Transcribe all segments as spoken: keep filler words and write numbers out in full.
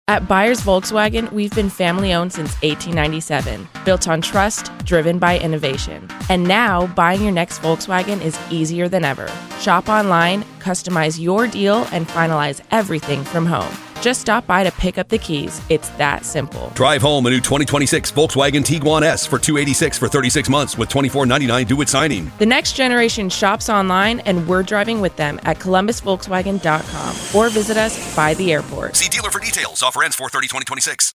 At Byers Volkswagen, we've been family-owned since eighteen ninety-seven, built on trust, driven by innovation. And now, buying your next Volkswagen is easier than ever. Shop online, customize your deal, and finalize everything from home. Just stop by to pick up the keys. It's that simple. Drive home a new twenty twenty-six Volkswagen Tiguan S for two hundred eighty-six dollars for thirty-six months with twenty-four ninety-nine due at signing. The next generation shops online, and we're driving with them at columbus volkswagen dot com or visit us by the airport. See dealer for details. Offer ends four thirty twenty twenty-six.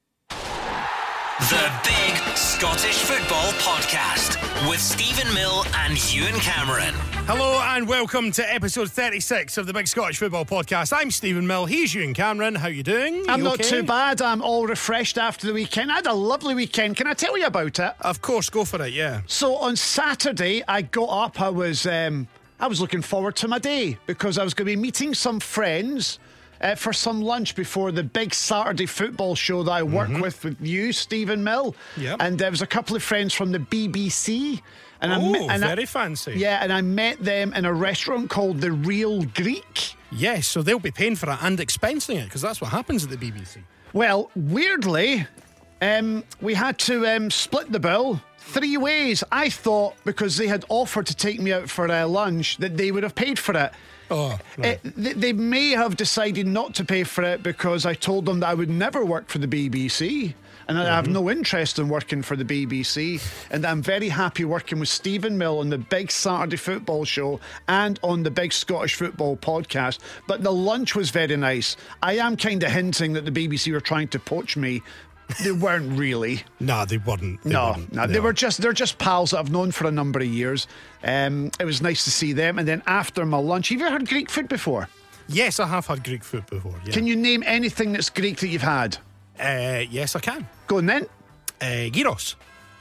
The Big Scottish Football Podcast with Stephen Mill and Ewan Cameron. Hello and welcome to episode thirty-six of the Big Scottish Football Podcast. I'm Stephen Mill, he's Ewan Cameron. How you doing? I'm you not okay? too bad. I'm all refreshed after the weekend. I had a lovely weekend. Can I tell you about it? Of course, go for it, yeah. So on Saturday, I got up. I was um, I was looking forward to my day because I was going to be meeting some friends uh, for some lunch before the big Saturday football show that I work mm-hmm. with with you, Stephen Mill. Yep. And there was a couple of friends from the B B C. And oh, I met, and very I, fancy. Yeah, and I met them in a restaurant called The Real Greek. Yes, so they'll be paying for it and expensing it because that's what happens at the B B C. Well, weirdly, um, we had to um, split the bill three ways. I thought because they had offered to take me out for uh, lunch that they would have paid for it. Oh, right. It, they, they may have decided not to pay for it because I told them that I would never work for the B B C. And I have no interest in working for the B B C. And I'm very happy working with Stephen Mill on the big Saturday football show and on the Big Scottish Football Podcast. But the lunch was very nice. I am kind of hinting that the B B C were trying to poach me. They weren't really. Nah, they weren't. They no, weren't. no, no, they were just they're just pals that I've known for a number of years. Um, it was nice to see them. And then after my lunch, have you ever had Greek food before? Yes, I have had Greek food before. Yeah. Can you name anything that's Greek that you've had? Uh, yes, I can. Go on then. Uh, gyros.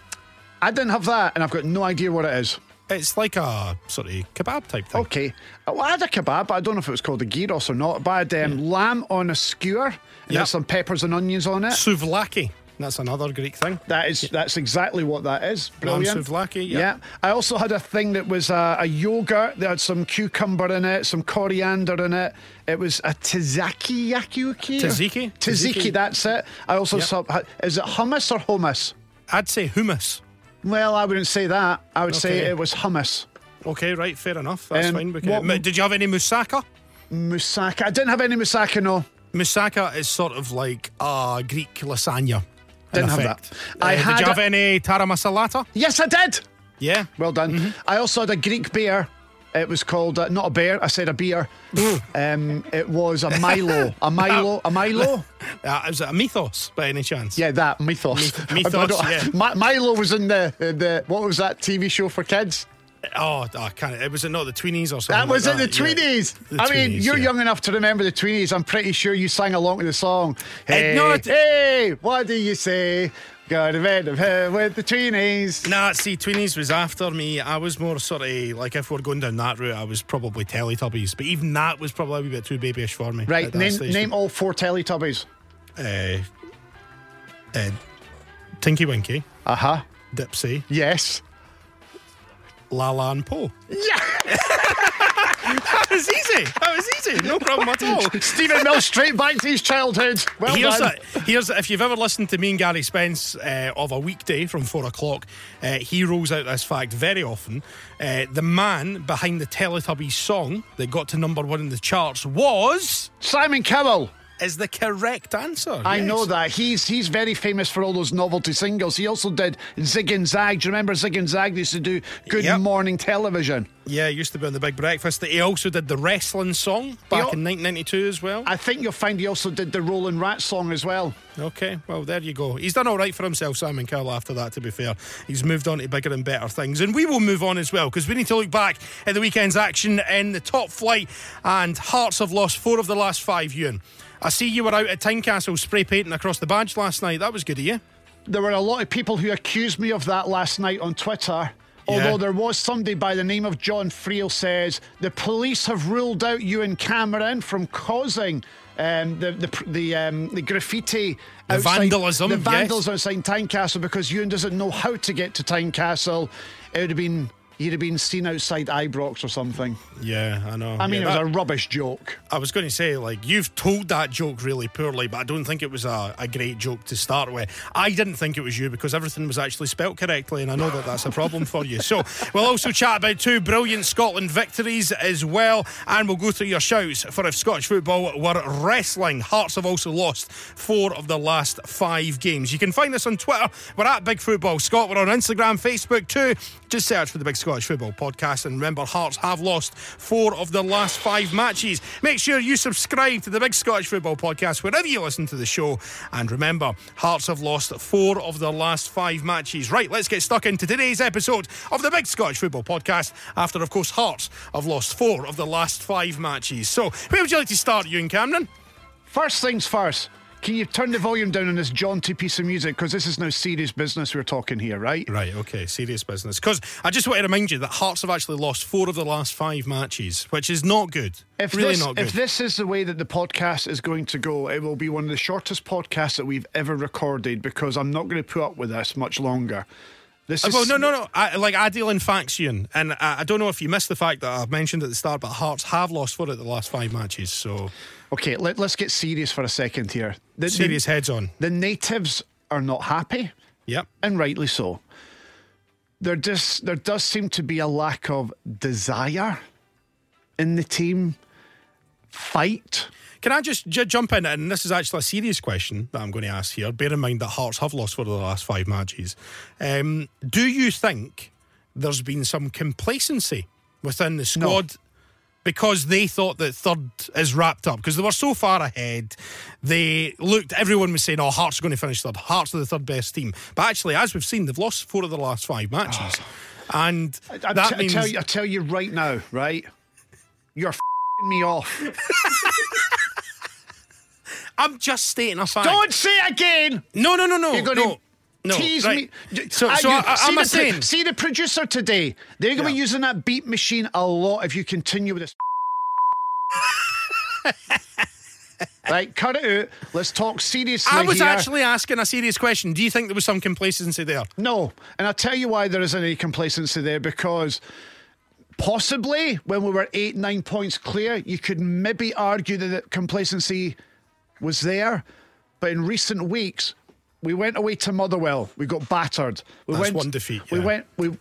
I didn't have that, and I've got no idea what it is. It's like a sort of kebab type thing. Okay. Well, I had a kebab, but I don't know if it was called a gyros or not. But I had um, yeah. lamb on a skewer, and yep. there's some peppers and onions on it. Souvlaki. That's another Greek thing. That is, that's exactly what that is. Brilliant. Lamb souvlaki, yeah. yeah. I also had a thing that was a, a yogurt. There had some cucumber in it, some coriander in it. It was a tzatziki yakiuki. Tzatziki? Tzatziki, that's it. I also yep. saw, is it hummus or hummus? I'd say hummus. Well, I wouldn't say that. I would okay. say it was hummus. Okay, right, fair enough. That's um, fine. We what, can, did you have any moussaka? Moussaka. I didn't have any moussaka, no. Moussaka is sort of like a Greek lasagna. Didn't have effect. that. I uh, had did you have a- any tara masalata? Yes, I did. Yeah. Well done. Mm-hmm. I also had a Greek beer. It was called, uh, not a bear, I said a beer. um, it was a Milo. A Milo? A Milo? Uh, is it a mythos by any chance? Yeah, that, Mythos. Mythos, I don't- yeah. Mi- Milo was in the, the, what was that T V show for kids? Oh, I can't. It was it not the Tweenies or something? That was like it, that? the Tweenies. Yeah. The I mean, Tweenies, you're yeah. young enough to remember the Tweenies. I'm pretty sure you sang along to the song. Hey, no, it- hey, what do you say? Got a bit of her with the Tweenies. Nah, see, Tweenies was after me. I was more sort of like, if we're going down that route, I was probably Teletubbies. But even that was probably a wee bit too babyish for me. Right, name, name all four Teletubbies. Uh, uh, Tinky Winky. Uh huh. Dipsy. Yes. Lala and Poe. Yeah. That was easy. That was easy. No problem at all. Stephen Mill straight back to his childhood. Well here's done. A, here's a, if you've ever listened to me and Gary Spence uh, of a weekday from four o'clock, uh, he rolls out this fact very often. Uh, the man behind the Teletubbies song that got to number one in the charts was Simon Cowell. Is the correct answer. I yes. know that. He's he's very famous for all those novelty singles. He also did Zig and Zag. Do you remember Zig and Zag? They used to do Good Yep. Morning Television. Yeah, he used to be on The Big Breakfast. He also did the wrestling song back al- in nineteen ninety-two as well. I think you'll find he also did the Rollin' Rat song as well. Okay, well, there you go. He's done all right for himself, Simon Cowell, after that, to be fair. He's moved on to bigger and better things. And we will move on as well, because we need to look back at the weekend's action in the top flight. And Hearts have lost four of the last five, Ewan. I see you were out at Tynecastle spray painting across the badge last night. That was good of you. There were a lot of people who accused me of that last night on Twitter. Although Yeah. there was somebody by the name of John Friel says the police have ruled out Ewan Cameron from causing um, the the the, um, the graffiti, The outside, vandalism, the vandals yes. outside Tynecastle because Ewan doesn't know how to get to Tynecastle. It would have been you'd have been seen outside Ibrox or something. Yeah, I know. I mean, yeah, it that, was a rubbish joke. I was going to say, like, you've told that joke really poorly, but I don't think it was a, a great joke to start with. I didn't think it was you because everything was actually spelt correctly, and I know that that's a problem for you. So we'll also chat about two brilliant Scotland victories as well, and we'll go through your shouts for if Scottish football were wrestling. Hearts have also lost four of the last five games. You can find us on Twitter. We're at Big Football Scott. We're on Instagram, Facebook too. Just search for the Big Scottish Football Podcast, and remember, Hearts have lost four of the last five matches. Make sure you subscribe to the Big Scottish Football Podcast wherever you listen to the show, and remember, Hearts have lost four of the last five matches. Right, let's get stuck into today's episode of the Big Scottish Football Podcast after, of course, Hearts have lost four of the last five matches. So where would you like to start, Ewan Cameron? First things first, can you turn the volume down on this jaunty piece of music, because this is now serious business we're talking here, right? Right, okay, serious business. Because I just want to remind you that Hearts have actually lost four of the last five matches, which is not good. If really this, not good. If this is the way that the podcast is going to go, it will be one of the shortest podcasts that we've ever recorded, because I'm not going to put up with this much longer. This is well, no, no, no. I, like, I deal in facts, Ewan, and I, I don't know if you missed the fact that I mentioned at the start, but Hearts have lost four of the last five matches, so... Okay, let, let's get serious for a second here. The, serious the, heads on. The natives are not happy. Yep. And rightly so. There just there does seem to be a lack of desire in the team. Fight. Can I just j- jump in? And this is actually a serious question that I'm going to ask here. Bear in mind that Hearts have lost four of the last five matches. Um, do you think there's been some complacency within the squad? No. Because they thought that third is wrapped up, because they were so far ahead. They looked, everyone was saying, oh, Hearts are going to finish third, Hearts are the third best team, but actually, as we've seen, they've lost four of the last five matches. Oh. And I, that t- means I tell you, I tell you right now, right, you're f***ing me off. I'm just stating a fact. Don't say it again. No, no, no, no. You're going no. to No, tease right. me. So, so I, I, see, I'm the, saying, see the producer today. They're going to yeah. be using that beat machine a lot if you continue with this. Right, cut it out. Let's talk seriously. I was here. actually asking a serious question. Do you think there was some complacency there? No, and I'll tell you why there isn't any complacency there, because possibly when we were eight, nine points clear, you could maybe argue that the complacency was there. But in recent weeks, we went away to Motherwell. We got battered. We That's went, one defeat. We yeah. went. We.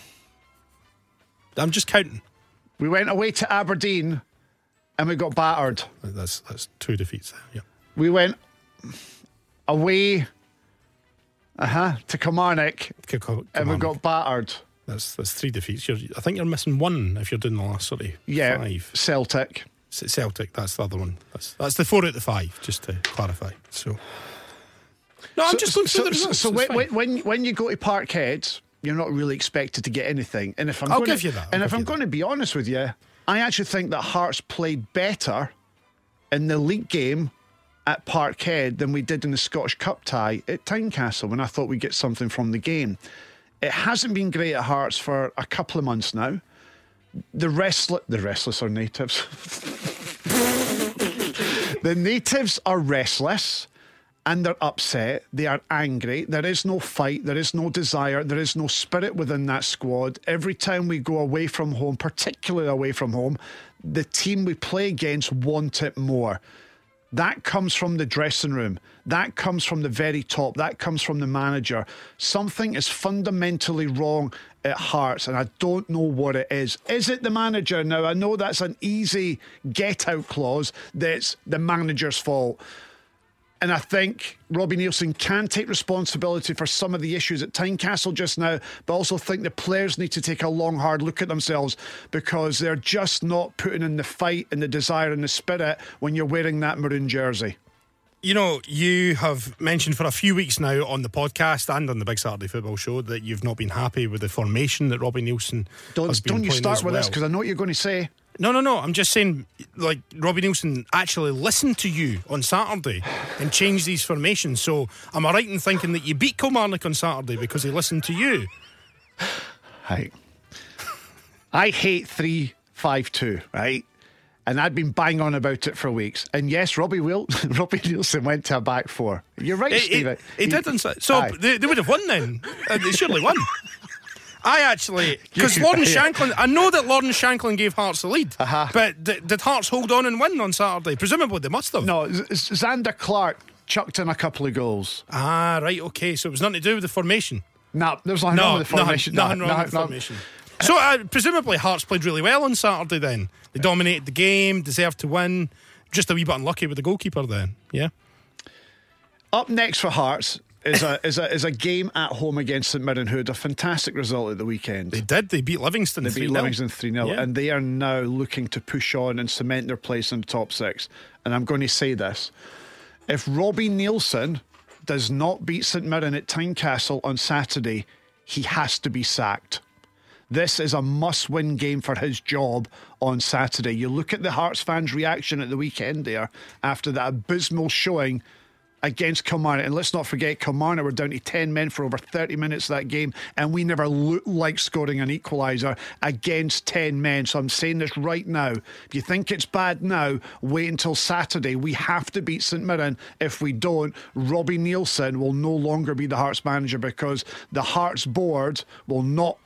I'm just counting. We went away to Aberdeen, and we got battered. That's that's two defeats there. Yeah. We went away. Uh huh. To Kilmarnock, Kilmarnock. and we got battered. That's that's three defeats. You're, I think you're missing one if you're doing the last sort of yeah, five. Celtic. Celtic. That's the other one. That's that's the four out of the five. Just to clarify. So. No, I'm so, just going through so, the results. So, so when, when when you go to Parkhead, you're not really expected to get anything. And if I'm I'll going give to, you that. I'll and if I'm you going that. to be honest with you, I actually think that Hearts played better in the league game at Parkhead than we did in the Scottish Cup tie at Tynecastle when I thought we'd get something from the game. It hasn't been great at Hearts for a couple of months now. The restless, the restless are natives. The natives are restless. And they're upset, they are angry, there is no fight, there is no desire, there is no spirit within that squad. Every time we go away from home, particularly away from home, the team we play against want it more. That comes from the dressing room. That comes from the very top. That comes from the manager. Something is fundamentally wrong at Hearts, and I don't know what it is. Is it the manager? Now, I know that's an easy get-out clause, that's the manager's fault. And I think Robbie Neilson can take responsibility for some of the issues at Tynecastle just now, but I also think the players need to take a long, hard look at themselves, because they're just not putting in the fight and the desire and the spirit when you're wearing that maroon jersey. You know, you have mentioned for a few weeks now on the podcast and on the Big Saturday Football Show that you've not been happy with the formation that Robbie Neilson don't, has been Don't you playing start as with well. this, because I know what you're going to say. No, no, no. I'm just saying, like, Robbie Neilson actually listened to you on Saturday and changed these formations. So, am I right in thinking that you beat Kilmarnock on Saturday because he listened to you? Right. I hate three five two, right? And I'd been banging on about it for weeks. And yes, Robbie Will, Robbie Neilson went to a back four. You're right, It, Steve. it, it didn't. So, they, they would have won then. Uh, they surely won. I actually, because Lawrence Shanklin, I know that Lawrence Shanklin gave Hearts the lead, uh-huh. but d- did Hearts hold on and win on Saturday? Presumably they must have. No, Z- Xander Clark chucked in a couple of goals. Ah, right, okay, so it was nothing to do with the formation. No, there was nothing no, wrong with the formation. Nothing, nothing no, wrong no, with the no. formation. So uh, presumably Hearts played really well on Saturday then. They dominated the game, deserved to win. Just a wee bit unlucky with the goalkeeper then, yeah? Up next for Hearts is a is a is a game at home against St Mirren, who had a fantastic result at the weekend. They did. They beat Livingston. They beat Livingston three nil, yeah. and they are now looking to push on and cement their place in the top six. And I'm going to say this: if Robbie Neilson does not beat St Mirren at Tynecastle on Saturday, he has to be sacked. This is a must-win game for his job on Saturday. You look at the Hearts fans' reaction at the weekend there after that abysmal showing against Kilmarnock, and let's not forget Kilmarnock were down to ten men for over thirty minutes of that game, and we never looked like scoring an equaliser against ten men. So I'm saying this right now: if you think it's bad now, wait until Saturday. We have to beat St Mirren. If we don't, Robbie Neilson will no longer be the Hearts manager, because the Hearts board will not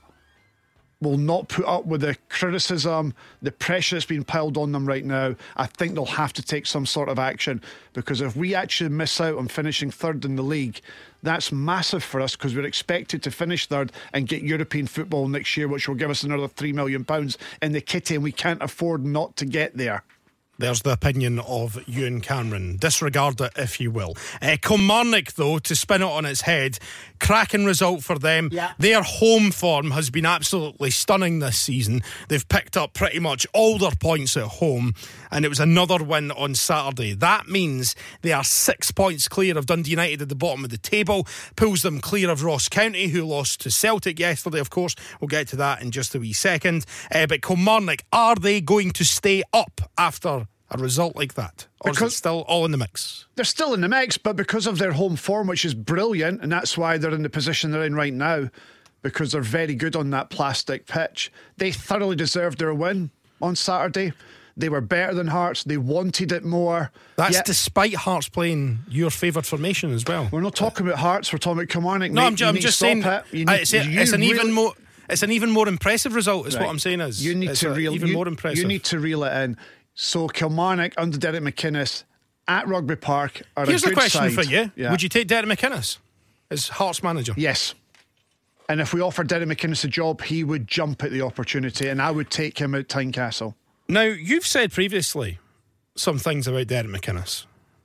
will not put up with the criticism, the pressure that's being piled on them right now. I think they'll have to take some sort of action, because if we actually miss out on finishing third in the league, that's massive for us, because we're expected to finish third and get European football next year, which will give us another three million pounds in the kitty, and we can't afford not to get there. There's the opinion of Ewan Cameron. Disregard it if you will. Uh, Kilmarnock, though, to spin it on its head, cracking result for them. Yeah. Their home form has been absolutely stunning this season. They've picked up pretty much all their points at home, and it was another win on Saturday. That means they are six points clear of Dundee United at the bottom of the table, pulls them clear of Ross County, who lost to Celtic yesterday, of course. We'll get to that in just a wee second. Uh, but Kilmarnock, are they going to stay up after a result like that? Or Because is it still all in the mix? They're still in the mix, but because of their home form, which is brilliant, and that's why they're in the position they're in right now, because they're very good on that plastic pitch, they thoroughly deserved their win on Saturday. They were better than Hearts. They wanted it more. That's Yet, despite Hearts playing your favoured formation as well. we're not talking about Hearts, we're talking about Kilmarnock. No, mate. I'm, ju- You I'm need just to saying stop it. You uh, need- it's, a, you it's an really- even more It's an even more impressive result, is Right. what I'm saying is. You need it's to a, reel even you, more impressive. You need to reel it in. So Kilmarnock under Derek McInnes at Rugby Park are Here's a good the question side. for you. Yeah. Would you take Derek McInnes as Hearts manager? Yes. And if we offered Derek McInnes a job, he would jump at the opportunity, and I would take him at Tynecastle. Now, you've said previously some things about Derek McInnes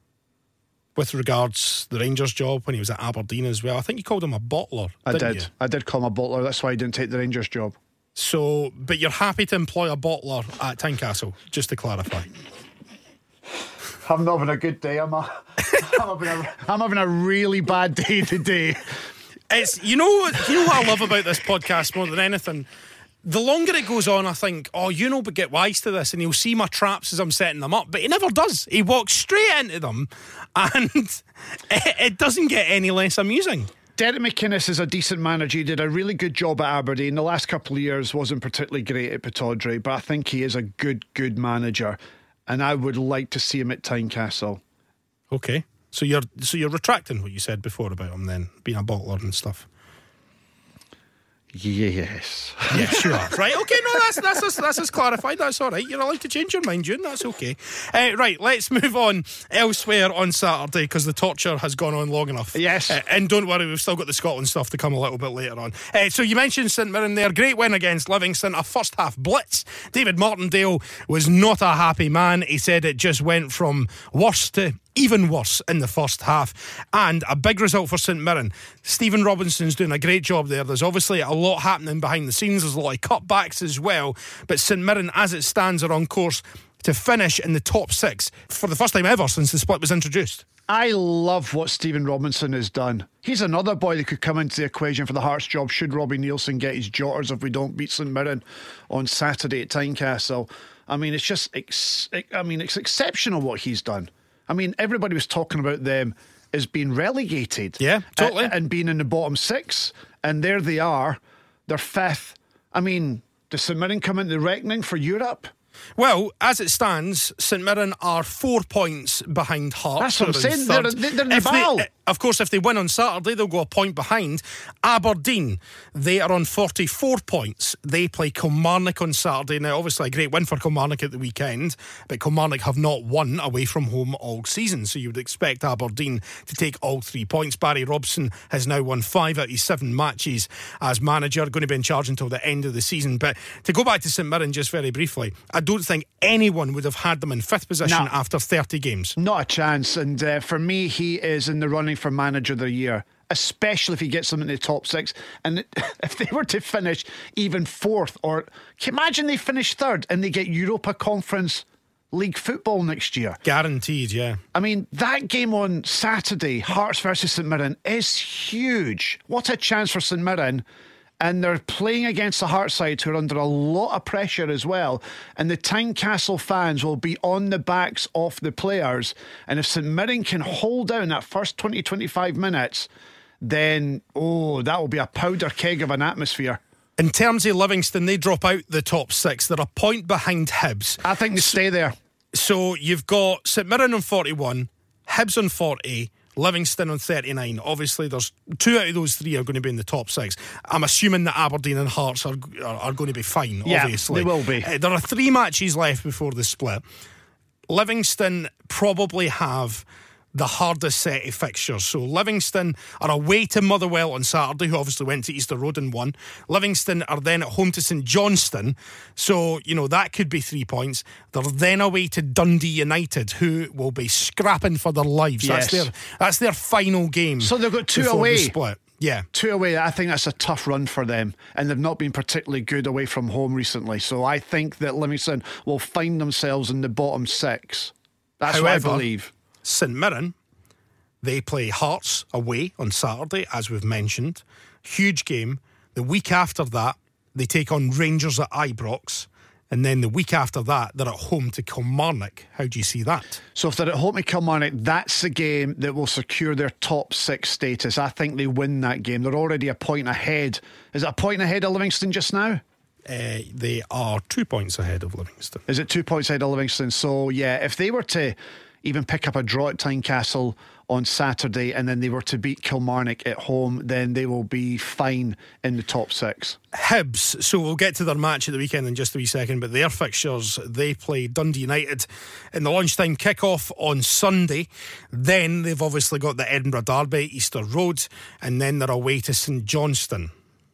with regards to the Rangers job when he was at Aberdeen as well. I think you called him a bottler, I didn't did. you? I did call him a bottler. That's why I didn't take the Rangers job. So, but you're happy to employ a bottler at Tynecastle, just to clarify. I'm not having a good day, am I? I'm, having a, I'm having a really bad day today. It's you know you know what I love about this podcast more than anything. The longer it goes on, I think, oh, you know, but get wise to this, and he'll see my traps as I'm setting them up, but he never does. He walks straight into them, and it, it doesn't get any less amusing. Derek McInnes is a decent manager. He did a really good job at Aberdeen. The last couple of years wasn't particularly great at Pittodrie, but I think he is a good, good manager, and I would like to see him at Tynecastle. Okay, so you're so you're retracting what you said before about him then being a bottler and stuff. Yes. Yes, you are. Right, okay, no, that's that's us, that's us clarified. That's all right. You're allowed to change your mind, June. That's okay. Uh, right, let's move on elsewhere on Saturday, because the torture has gone on long enough. Yes. Uh, and don't worry, we've still got the Scotland stuff to come a little bit later on. Uh, so you mentioned St Mirren there. Great win against Livingston. A first half blitz. David Martindale was not a happy man. He said it just went from worse to even worse in the first half, and a big result for St Mirren. Stephen Robinson's doing a great job there. There's obviously a lot happening behind the scenes. There's a lot of cutbacks as well, but St Mirren, as it stands, are on course to finish in the top six for the first time ever since the split was introduced. I love what Stephen Robinson has done. He's another boy that could come into the equation for the Hearts job should Robbie Neilson get his jotters if we don't beat St Mirren on Saturday at Tynecastle. I mean, it's just ex- I mean, it's exceptional what he's done. I mean, everybody was talking about them as being relegated. Yeah, totally. And, and being in the bottom six. And there they are. They're fifth. I mean, does St Mirren come into the reckoning for Europe? Well, as it stands, St Mirren are four points behind Hearts. That's what I'm saying. They're, they're in the if battle. they, Of course, if they win on Saturday, they'll go a point behind. Aberdeen, they are on forty-four points. They play Kilmarnock on Saturday. Now, obviously, a great win for Kilmarnock at the weekend, but Kilmarnock have not won away from home all season, so you would expect Aberdeen to take all three points. Barry Robson has now won five out of seven matches as manager, going to be in charge until the end of the season. But to go back to St Mirren just very briefly, I don't think anyone would have had them in fifth position no. after thirty games. Not a chance. And uh, for me, he is in the running for manager of the year, especially if he gets them in the top six. And if they were to finish even fourth, or can you imagine they finish third and they get Europa Conference League football next year? Guaranteed, yeah. I mean, that game on Saturday, Hearts versus St Mirren, is huge. What a chance for St Mirren. And they're playing against the Hearts side, who are under a lot of pressure as well. And the Tynecastle fans will be on the backs of the players. And if St Mirren can hold down that first twenty to twenty-five minutes, then, oh, that will be a powder keg of an atmosphere. In terms of Livingston, they drop out the top six. They're a point behind Hibs. I think they stay there. So you've got St Mirren on forty-one, Hibs on forty, Livingston on thirty-nine. Obviously, there's two out of those three are going to be in the top six. I'm assuming that Aberdeen and Hearts are are, are going to be fine, yeah, obviously. They will be. Uh, there are three matches left before the split. Livingston probably have the hardest set of fixtures. So Livingston are away to Motherwell on Saturday, who obviously went to Easter Road and won. Livingston are then at home to St Johnstone, so you know that could be three points. They're then away to Dundee United, who will be scrapping for their lives. Yes. That's their that's their final game. So they've got two before away. The split. Yeah. Two away. I think that's a tough run for them, and they've not been particularly good away from home recently. So I think that Livingston will find themselves in the bottom six. That's However, what I believe. St Mirren, they play Hearts away on Saturday, as we've mentioned. Huge game. The week after that, they take on Rangers at Ibrox. And then the week after that, they're at home to Kilmarnock. How do you see that? So if they're at home to Kilmarnock, that's the game that will secure their top six status. I think they win that game. They're already a point ahead. Is it a point ahead of Livingston just now? Uh, they are two points ahead of Livingston. Is it two points ahead of Livingston? So yeah, if they were to even pick up a draw at Tynecastle on Saturday and then they were to beat Kilmarnock at home, then they will be fine in the top six. Hibs, so we'll get to their match at the weekend in just a wee second, but their fixtures, they play Dundee United in the lunchtime kickoff on Sunday. Then they've obviously got the Edinburgh Derby, Easter Road, and then they're away to St Johnstone.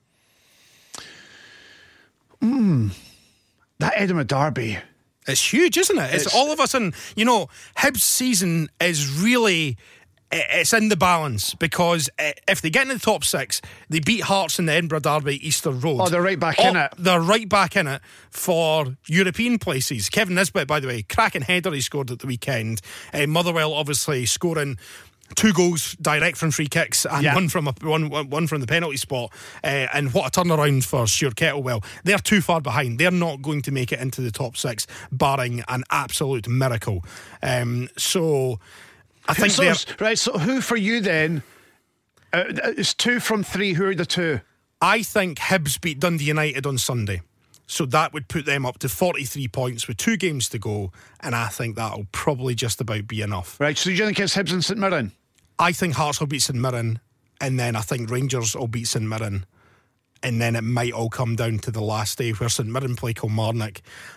Hmm, that Edinburgh Derby, it's huge, isn't it? It's, it's all of a sudden, you know, Hibs' season is really, it's in the balance, because if they get in the top six, they beat Hearts in the Edinburgh Derby, Easter Road. Oh, they're right back oh, in it. They're right back in it for European places. Kevin Nisbet, by the way, cracking header he scored at the weekend. Uh, Motherwell obviously scoring two goals direct from free kicks and yeah. one from a, one one from the penalty spot, uh, and what a turnaround for Stuart Kettlewell. They're too far behind. They're not going to make it into the top six, barring an absolute miracle. Um, so I think so, they're right. So who for you then? Uh, it's two from three. Who are the two? I think Hibs beat Dundee United on Sunday, so that would put them up to forty-three points with two games to go, and I think that'll probably just about be enough. Right. So do you think it's Hibs and St Mirren? I think Hearts will beat St Mirren, and then I think Rangers will beat St Mirren, and then it might all come down to the last day where St Mirren play Kilmarnock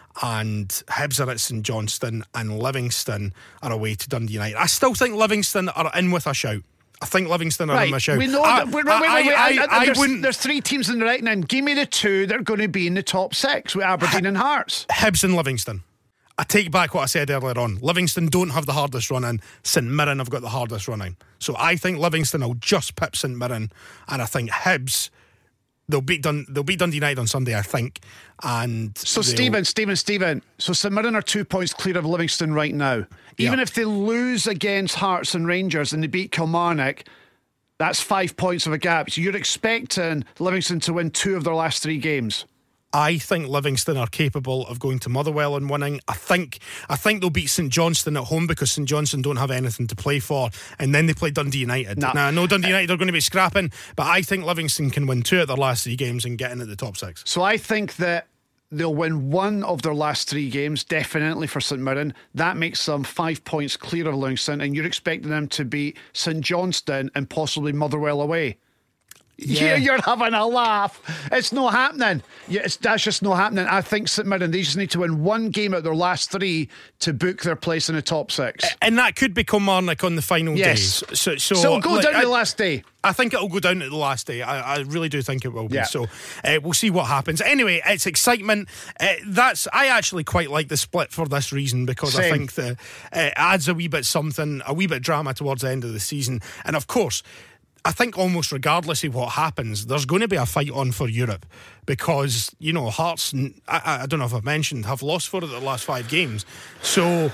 and Hibs are at St Johnstone and Livingston are away to Dundee United. I still think Livingston are in with a shout. I think Livingston are right. in with a shout. We know I, that. Wait, wait, wait, wait, I, I, I, I there's, wouldn't. There's three teams in the right now. Give me the two that are going to be in the top six with Aberdeen H- and Hearts. Hibs and Livingston. I take back what I said earlier on. Livingston don't have the hardest run in. St Mirren have got the hardest run in. So I think Livingston will just pip St Mirren, and I think Hibs, they'll beat Dun- they'll beat Dundee United on Sunday, I think. And so Stephen, Stephen, Stephen. So St Mirren are two points clear of Livingston right now. Even yeah. if they lose against Hearts and Rangers and they beat Kilmarnock, that's five points of a gap. So you're expecting Livingston to win two of their last three games. I think Livingston are capable of going to Motherwell and winning. I think I think they'll beat St Johnstone at home because St Johnstone don't have anything to play for, and then they play Dundee United. Nah. Now I know Dundee United are going to be scrapping, but I think Livingston can win two of their last three games and get in at the top six. So I think that they'll win one of their last three games, definitely for St Mirren. That makes them five points clear of Livingston, and you're expecting them to beat St Johnstone and possibly Motherwell away. Yeah. You're having a laugh. It's not happening. Yeah, it's, that's just not happening. I think St Mirren, they just need to win one game out of their last three to book their place in the top six. And that could become Marnock on the final yes. days. So, so, so it'll go like, down to I, the last day. I think it'll go down to the last day. I, I really do think it will be. Yeah. So uh, we'll see what happens. Anyway, it's excitement. Uh, that's I actually quite like the split for this reason, because Same. I think that uh, adds a wee bit something, a wee bit drama towards the end of the season. And of course, I think almost regardless of what happens, there's going to be a fight on for Europe, because, you know, Hearts, I, I don't know if I've mentioned, have lost four of the last five games. So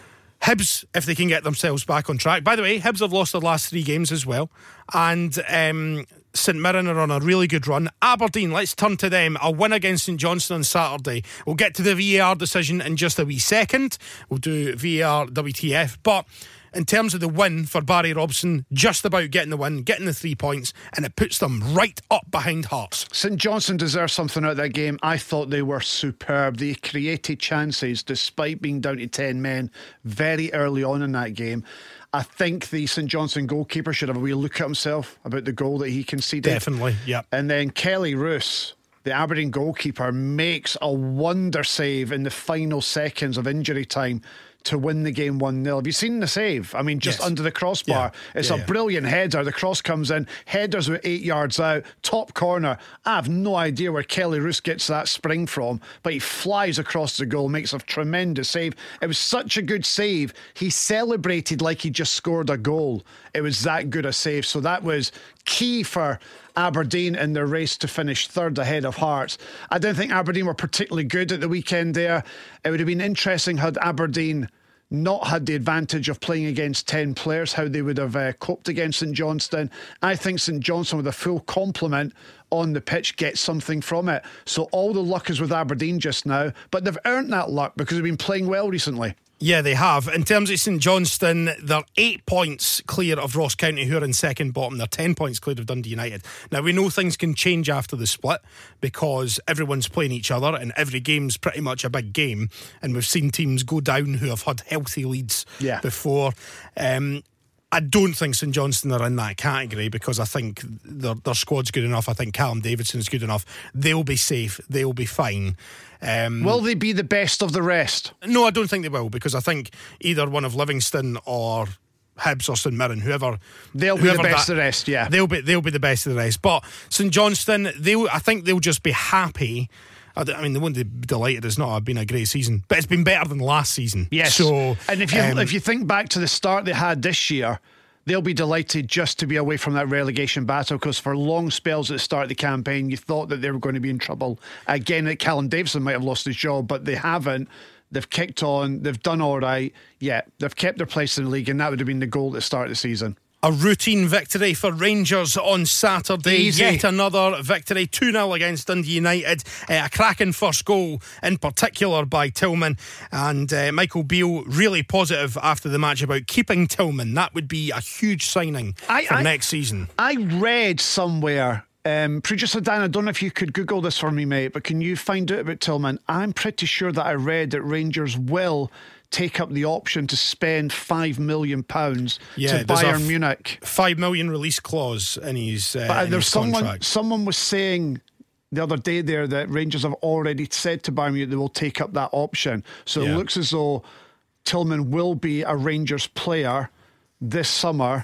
Hibs, if they can get themselves back on track. By the way, Hibs have lost their last three games as well. And um, St Mirren are on a really good run. Aberdeen, let's turn to them. A win against St Johnstone on Saturday. We'll get to the V A R decision in just a wee second. We'll do V A R, W T F. But in terms of the win for Barry Robson, just about getting the win, getting the three points, and it puts them right up behind Hearts. St Johnstone deserves something out of that game. I thought they were superb. They created chances despite being down to ten men very early on in that game. I think the St Johnstone goalkeeper should have a wee look at himself about the goal that he conceded. Definitely, yeah. And then Kelly Roos, the Aberdeen goalkeeper, makes a wonder save in the final seconds of injury time to win the game one nil. Have you seen the save? I mean, just yes. under the crossbar. Yeah. It's yeah, a yeah. brilliant header. The cross comes in. Headers with eight yards out. Top corner. I have no idea where Kelly Roos gets that spring from, but he flies across the goal, makes a tremendous save. It was such a good save. He celebrated like he just scored a goal. It was that good a save. So that was key for Aberdeen in their race to finish third ahead of Hearts. I don't think Aberdeen were particularly good at the weekend there. It would have been interesting had Aberdeen not had the advantage of playing against ten players, how they would have uh, coped against St Johnstone. I think St Johnstone, with a full complement on the pitch, gets something from it. So all the luck is with Aberdeen just now, but they've earned that luck because they've been playing well recently. Yeah, they have. In terms of St Johnstone, they're eight points clear of Ross County, who are in second bottom. They're ten points clear of Dundee United. Now, we know things can change after the split because everyone's playing each other and every game's pretty much a big game. And we've seen teams go down who have had healthy leads yeah. before. Um, I don't think St Johnstone are in that category because I think their, their squad's good enough. I think Callum Davidson's good enough. They'll be safe. They'll be fine. Um, will they be the best of the rest? No, I don't think they will, because I think either one of Livingston or Hibs or St Mirren, whoever they'll be whoever the best that, of the rest. Yeah, they'll be they'll be the best of the rest. But St Johnstone, they I think they'll just be happy. I mean, they wouldn't be delighted. It's not been a great season, but it's been better than last season. Yes. So, and if you um, if you think back to the start they had this year, they'll be delighted just to be away from that relegation battle, because for long spells at the start of the campaign you thought that they were going to be in trouble again. That Callum Davidson might have lost his job, but they haven't. They've kicked on, they've done all right. Yeah, they've kept their place in the league, and that would have been the goal at the start of the season. A routine victory for Rangers on Saturday. Easy. Yet another victory, two nil against Dundee United. Uh, a cracking first goal in particular by Tillman. And uh, Michael Beale really positive after the match about keeping Tillman. That would be a huge signing I, for I, next season. I read somewhere, um, producer Dan, I don't know if you could Google this for me, mate, but can you find out about Tillman? I'm pretty sure that I read that Rangers will take up the option to spend five million pounds yeah, to there's a Bayern f- Munich. Five million release clause in his, uh, but in there's his someone, contract. someone was saying the other day there that Rangers have already said to Bayern Munich they will take up that option. So yeah. it looks as though Tillman will be a Rangers player this summer,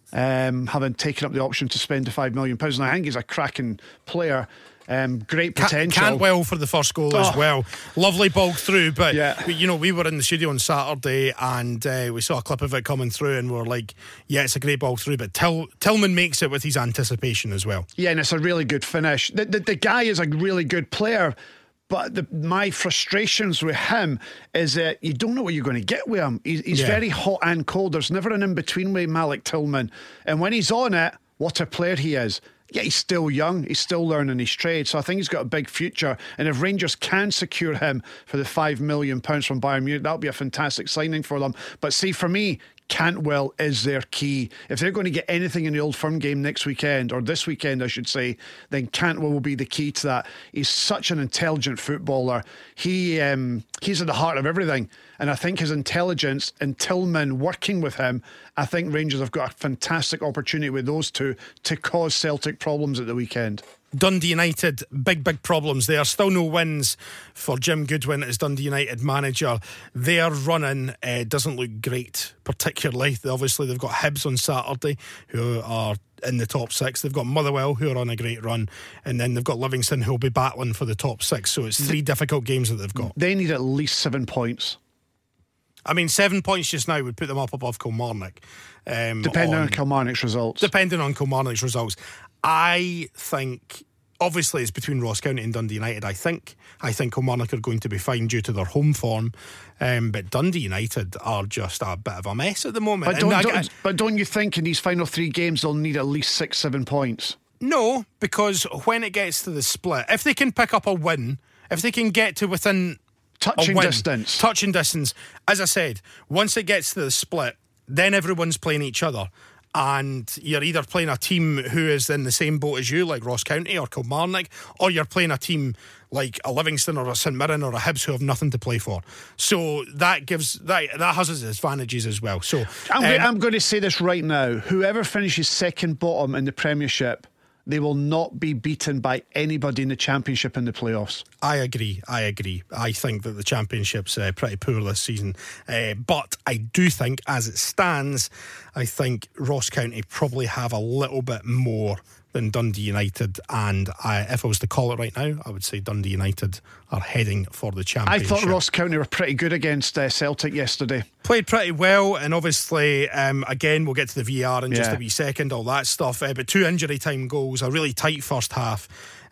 um, having taken up the option to spend the five million pounds. And I think he's a cracking player. Um, great potential. Can't well for the first goal oh. as well. Lovely ball through, but yeah. you know, we were in the studio on Saturday and uh, we saw a clip of it coming through and we were like, yeah, it's a great ball through, but Till- Tillman makes it with his anticipation as well. Yeah, and it's a really good finish. The, the, the guy is a really good player, but the, my frustrations with him is that you don't know what you're going to get with him. He's, he's yeah. very hot and cold. There's never an in-between with Malik Tillman. And when he's on it, what a player he is. Yeah, he's still young. He's still learning his trade. So I think he's got a big future. And if Rangers can secure him for the five million pounds from Bayern Munich, that'll be a fantastic signing for them. But see, for me, Cantwell is their key. If they're going to get anything in the Old Firm game next weekend, or this weekend I should say, then Cantwell will be the key to that. He's such an intelligent footballer. He um, he's at the heart of everything, and I think his intelligence and Tillman working with him, I think Rangers have got a fantastic opportunity with those two to cause Celtic problems at the weekend. Dundee United, big, big problems there. Still no wins for Jim Goodwin as Dundee United manager. Their running uh, doesn't look great, particularly. Obviously, they've got Hibs on Saturday, who are in the top six. They've got Motherwell, who are on a great run. And then they've got Livingston, who will be battling for the top six. So it's three difficult games that they've got. They need at least seven points. I mean, seven points just now would put them up above Kilmarnock. Um, depending on, on Kilmarnock's results. Depending on Kilmarnock's results. I think, obviously, it's between Ross County and Dundee United. I think I think Kilmarnock are going to be fine due to their home form, um, but Dundee United are just a bit of a mess at the moment. But don't, I, don't, I, but don't you think in these final three games they'll need at least six, seven points? No, because when it gets to the split, if they can pick up a win, if they can get to within touching win, distance, touching distance, as I said, once it gets to the split, then everyone's playing each other. And you're either playing a team who is in the same boat as you, like Ross County or Kilmarnock, or you're playing a team like a Livingston or a St Mirren or a Hibs who have nothing to play for. So that gives that that has its advantages as well. So I'm, um, I'm going to say this right now: whoever finishes second bottom in the Premiership, they will not be beaten by anybody in the Championship in the playoffs. I agree, I agree. I think that the Championship's uh, pretty poor this season. Uh, but I do think, as it stands, I think Ross County probably have a little bit more than Dundee United. And I, if I was to call it right now, I would say Dundee United are heading for the Championship. I thought Ross County were pretty good against uh, Celtic yesterday. Played pretty well, and obviously, um, again, we'll get to the V R in yeah. just a wee second, all that stuff. Uh, but two injury time goals, a really tight first half.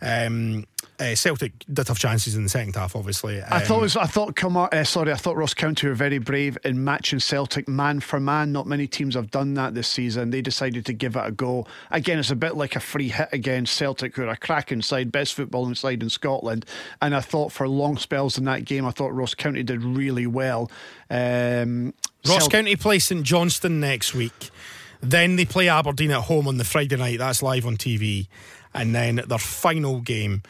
Um, uh, Celtic did have chances in the second half, obviously. Um, I thought it was, I thought Kilmar, uh, sorry, I thought Ross County were very brave in matching Celtic man for man. Not many teams have done that this season. They decided to give it a go. Again, it's a bit like a free hit against Celtic, who are a cracking side, best footballing side in Scotland. And I thought for long spells in that game, I thought Ross County did really well. Um, Ross Celt- County play St Johnstone next week. Then they play Aberdeen at home on the Friday night. That's live on T V. And then their final game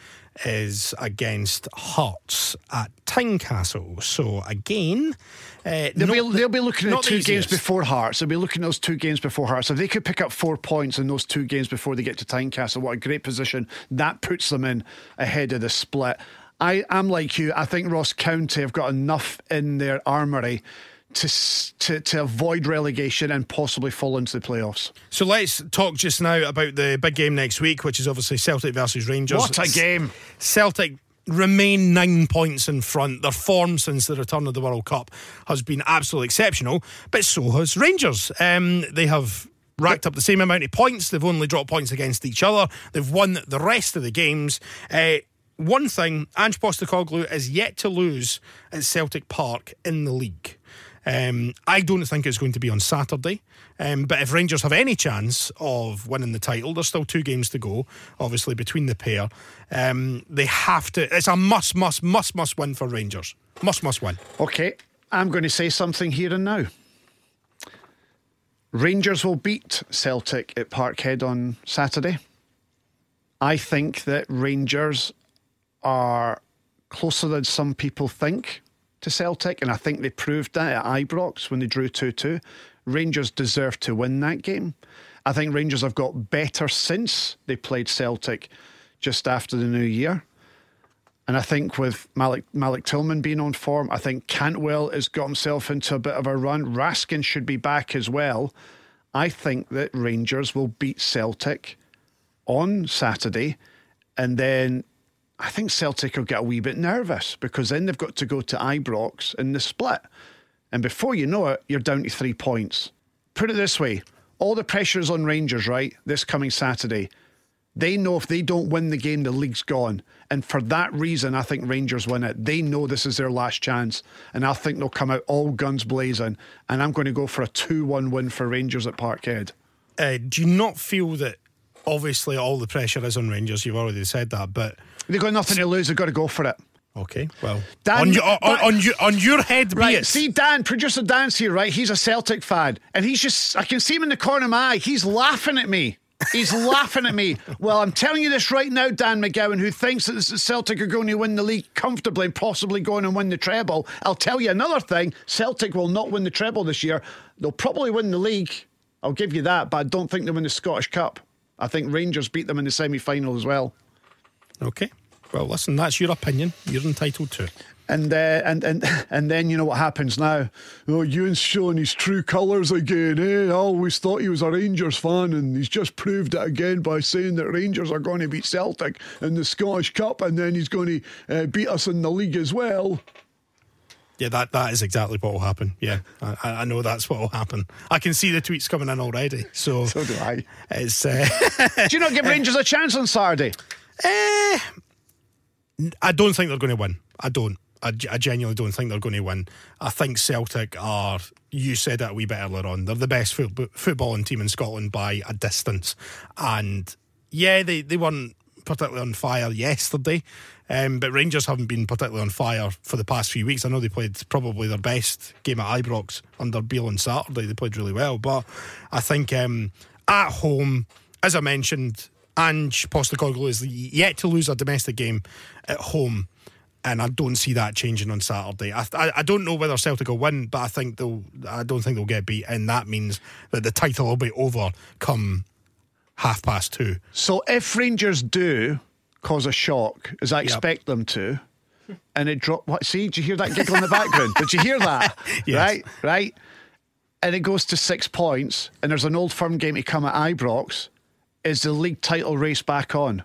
is against Hearts at Tynecastle. So again, uh, they'll, not, be, they'll be looking at two the games before Hearts. They'll be looking at those two games before Hearts. If they could pick up four points in those two games before they get to Tynecastle, what a great position that puts them in ahead of the split. I am like you. I think Ross County have got enough in their armoury To, to to avoid relegation and possibly fall into the playoffs. So let's talk just now about the big game next week, which is obviously Celtic versus Rangers. What a game. Celtic remain nine points in front. Their form since the return of the World Cup has been absolutely exceptional, but so has Rangers. Um, they have racked up the same amount of points. They've only dropped points against each other. They've won the rest of the games. Uh, one thing, Ange Postecoglou is yet to lose at Celtic Park in the league. Um, I don't think it's going to be on Saturday, um, but if Rangers have any chance of winning the title, there's still two games to go, obviously, between the pair. Um, they have to, it's a must, must, must, must win for Rangers. Must, must win. Okay, I'm going to say something here and now. Rangers will beat Celtic at Parkhead on Saturday. I think that Rangers are closer than some people think to Celtic, and I think they proved that at Ibrox when they drew two two. Rangers deserve to win that game. I think Rangers have got better since they played Celtic just after the new year. And I think with Malik, Malik Tillman being on form, I think Cantwell has got himself into a bit of a run. Raskin should be back as well. I think that Rangers will beat Celtic on Saturday, and then I think Celtic will get a wee bit nervous because then they've got to go to Ibrox in the split. And before you know it, you're down to three points. Put it this way, all the pressure is on Rangers, right, this coming Saturday. They know if they don't win the game, the league's gone. And for that reason, I think Rangers win it. They know this is their last chance. And I think they'll come out all guns blazing. And I'm going to go for a two one win for Rangers at Parkhead. Uh, do you not feel that obviously all the pressure is on Rangers? You've already said that, but they've got nothing to lose. They've got to go for it. Okay, well, Dan, on, your, on, but- on, your, on your head be Right, it. see Dan, producer Dan's here, right? He's a Celtic fan, and he's just, I can see him in the corner of my eye. He's laughing at me. He's laughing at me. Well, I'm telling you this right now, Dan McGowan, who thinks that the Celtic are going to win the league comfortably and possibly go on and win the treble. I'll tell you another thing. Celtic will not win the treble this year. They'll probably win the league. I'll give you that, but I don't think they'll win the Scottish Cup. I think Rangers beat them in the semi-final as well. Okay. Well, listen, that's your opinion. You're entitled to it. And, uh, and and and then you know what happens now. Oh, Ewan's showing his true colours again. Eh? I always thought he was a Rangers fan, and he's just proved it again by saying that Rangers are going to beat Celtic in the Scottish Cup, and then he's going to uh, beat us in the league as well. Yeah, that, that is exactly what will happen. Yeah, I, I know that's what will happen. I can see the tweets coming in already. So, So do I. It's, uh, Do you not give Rangers a chance on Saturday? eh, I don't think they're going to win. I don't. I, I genuinely don't think they're going to win. I think Celtic are, you said it a wee bit earlier on, they're the best foot, footballing team in Scotland by a distance. And yeah, they, they weren't particularly on fire yesterday, um, but Rangers haven't been particularly on fire for the past few weeks. I know they played probably their best game at Ibrox under Beale on Saturday. They played really well, but I think um, at home, as I mentioned, Ange Postecoglou is yet to lose a domestic game at home, and I don't see that changing on Saturday. I, I, I don't know whether Celtic will win, but I think they'll. I don't think they'll get beat, and that means that the title will be over come half past two. So if Rangers do cause a shock, as I expect them to, and it drop. What? See, did you hear that giggle in the background? Did you hear that? Yes. Right, right. And it goes to six points, and there's an Old Firm game to come at Ibrox. Is the league title race back on?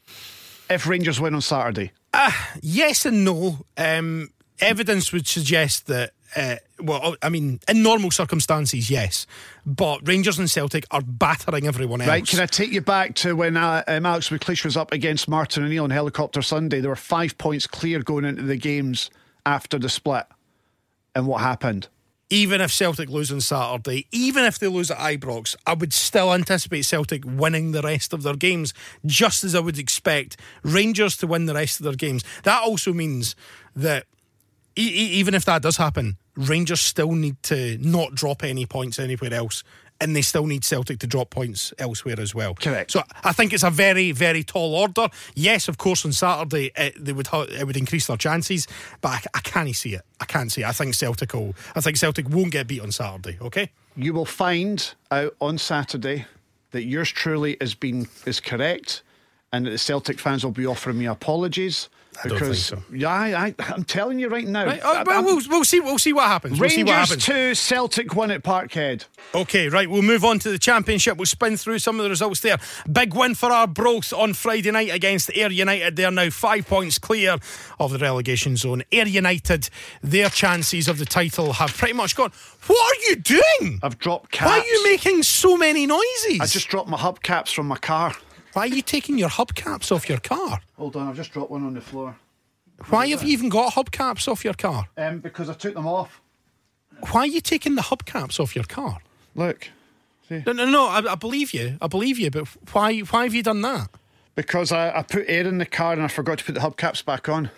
If Rangers win on Saturday, Uh, yes and no. Um, evidence would suggest that, uh, well, I mean, in normal circumstances, yes. But Rangers and Celtic are battering everyone else. right? Can I take you back to when uh, um, Alex McLeish was up against Martin O'Neill on Helicopter Sunday? There were five points clear going into the games after the split. And what happened? Even if Celtic lose on Saturday, even if they lose at Ibrox, I would still anticipate Celtic winning the rest of their games, just as I would expect Rangers to win the rest of their games. That also means that e- e- even if that does happen, Rangers still need to not drop any points anywhere else, and they still need Celtic to drop points elsewhere as well. Correct. So I think it's a very, very tall order. Yes, of course, on Saturday it, they would ha- it would increase their chances, but I, I can't see it. I can't see it. I think Celtic will. I think Celtic won't get beat on Saturday. Okay. You will find out on Saturday that yours truly is been is correct, and that the Celtic fans will be offering me apologies. I don't because, think so. Yeah, I, I, I'm telling you right now. Right, uh, I- well, I'm- we'll, we'll see. We'll see what happens. We'll see what Rangers happens. two, Celtic one at Parkhead. Okay, right, we'll move on to the Championship. We'll spin through some of the results there. Big win for Arbroath on Friday night against Ayr United. They're now five points clear of the relegation zone. Ayr United, their chances of the title have pretty much gone. What are you doing? I've dropped caps. Why are you making so many noises? I just dropped my hubcaps from my car. Why are you taking your hubcaps off your car? Hold on, I've just dropped one on the floor. Why have you even got hubcaps off your car? Um, because I took them off. Why are you taking the hubcaps off your car? Look. See? No, no, no, I, I believe you. I believe you, but why, why have you done that? Because I, I put air in the car and I forgot to put the hubcaps back on.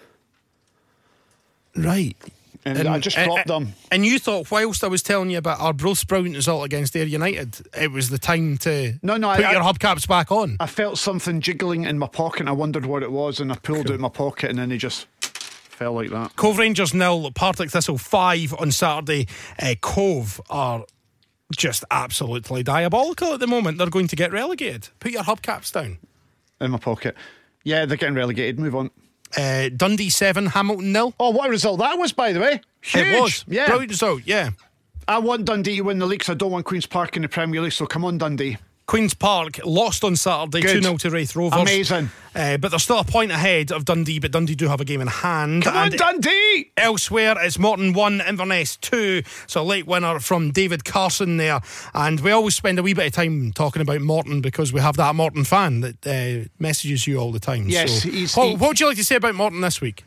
Right. And, I just dropped them. And you thought, whilst I was telling you about Arbroath's brilliant result against Ayr United, it was the time to No, no, put I- your I- hubcaps back on. I felt something jiggling in my pocket and I wondered what it was, and I pulled Cool. out my pocket and then it just fell like that. Cove Rangers nil, Partick Thistle five on Saturday. Uh, Cove are just absolutely diabolical at the moment. They're going to get relegated. Put your hubcaps down. In my pocket. Yeah, they're getting relegated. Move on. Uh, Dundee seven, Hamilton nil. Oh, what a result that was, by the way. Huge. It was. Yeah. Brilliant result, yeah. I want Dundee to win the league, so I don't want Queen's Park in the Premier League, so come on, Dundee. Queen's Park lost on Saturday Good. two nil to Wraith Rovers. Amazing. Uh, but they're still a point ahead of Dundee, but Dundee do have a game in hand. Come on, And Dundee! elsewhere, it's Morton one, Inverness two. So a late winner from David Carson there. And we always spend a wee bit of time talking about Morton because we have that Morton fan that uh, messages you all the time. Yes, so, he's- what, he- what would you like to say about Morton this week?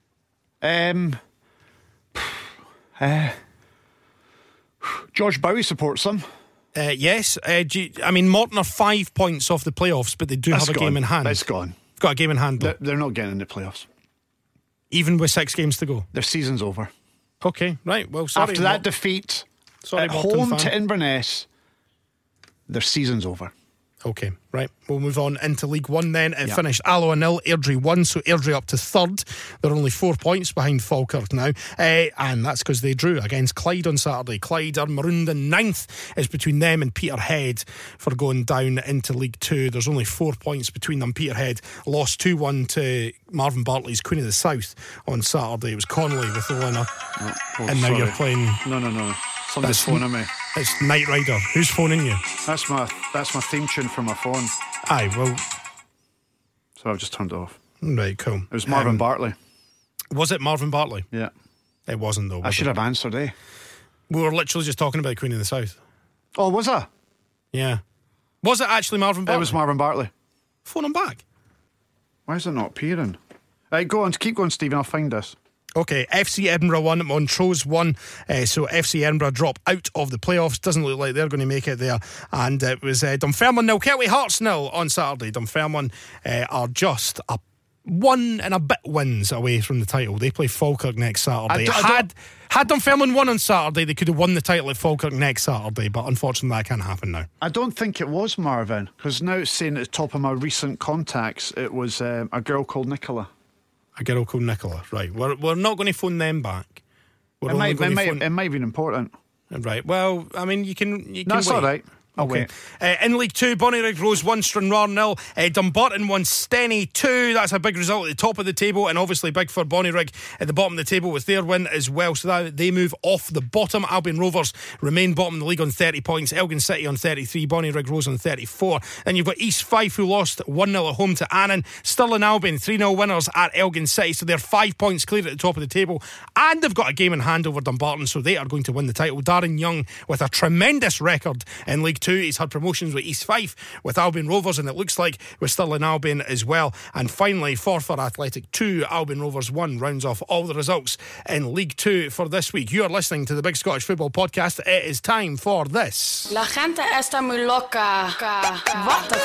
Um, uh, George Bowie supports them. Uh, yes, uh, do you, I mean, Morton are five points off the playoffs, but they do That's have a gone. game in hand. That's gone. Got a game in hand, though. They're, they're not getting in the playoffs. Even with six games to go? Their season's over. Okay, right. Well, sorry. After that defeat sorry, at Morton home fan. to Inverness, their season's over. Okay, right. We'll move on into League One then. It Yep. finished Alloa nil, Airdrie one, so Airdrie up to third. They're only four points behind Falkirk now, uh, and that's because they drew against Clyde on Saturday. Clyde are marooned in ninth. It's between them and Peterhead for going down into League Two. There's only four points between them. Peterhead lost two one to Marvin Bartley's Queen of the South on Saturday. It was Connolly with the winner. Oh, oh, and now sorry. you're playing... No, no, no. Somebody's That's- phoning me. It's Knight Rider. Who's phoning you? That's my that's my theme tune for my phone. Aye, well... So I've just turned it off. Right, cool. It was Marvin Um, Bartley. Was it Marvin Bartley? Yeah. It wasn't, though. I was should it? have answered, eh? We were literally just talking about Queen of the South. Oh, was I? Yeah. Was it actually Marvin Bartley? It was Marvin Bartley. Phone him back. Why is it not appearing? Right, go on. Keep going, Stephen. I'll find this. Okay, F C Edinburgh won, Montrose won, uh, so F C Edinburgh drop out of the playoffs. Doesn't look like they're going to make it there. And it was uh, Dunfermline nil, Kelty Hearts nil on Saturday. Dunfermline uh, are just a one and a bit wins away from the title. They play Falkirk next Saturday. I don't- I don't- had had Dunfermline won on Saturday, they could have won the title at Falkirk next Saturday, but unfortunately that can't happen now. I don't think it was Marvin, because now it's saying at the top of my recent contacts it was um, a girl called Nicola. A girl called Nicola, right. We're, we're not going to phone them back. We're It only might, it, going to might, phone... it might have been important. Right, well, I mean, you can, you can That's wait. all right. I'll Okay. wait. Uh, in League Two, Bonnyrigg Rose one, Stranraer nil. Uh, Dumbarton won, Steny two. That's a big result at the top of the table, and obviously big for Bonnyrigg at the bottom of the table with their win as well. So that they move off the bottom. Albion Rovers remain bottom of the league on thirty points. Elgin City on thirty-three. Bonnyrigg Rose on thirty-four. Then you've got East Fife, who lost one nil at home to Annan. Stirling Albion three nil winners at Elgin City. So they're five points clear at the top of the table, and they've got a game in hand over Dumbarton, so they are going to win the title. Darren Young with a tremendous record in League Two. He's had promotions with East Fife, with Albion Rovers, and it looks like with Stirling Albion as well. And finally, Forfar Athletic two, Albion Rovers one rounds off all the results in League Two for this week. You are listening to the Big Scottish Football Podcast. It is time for this. La gente está muy loca. What the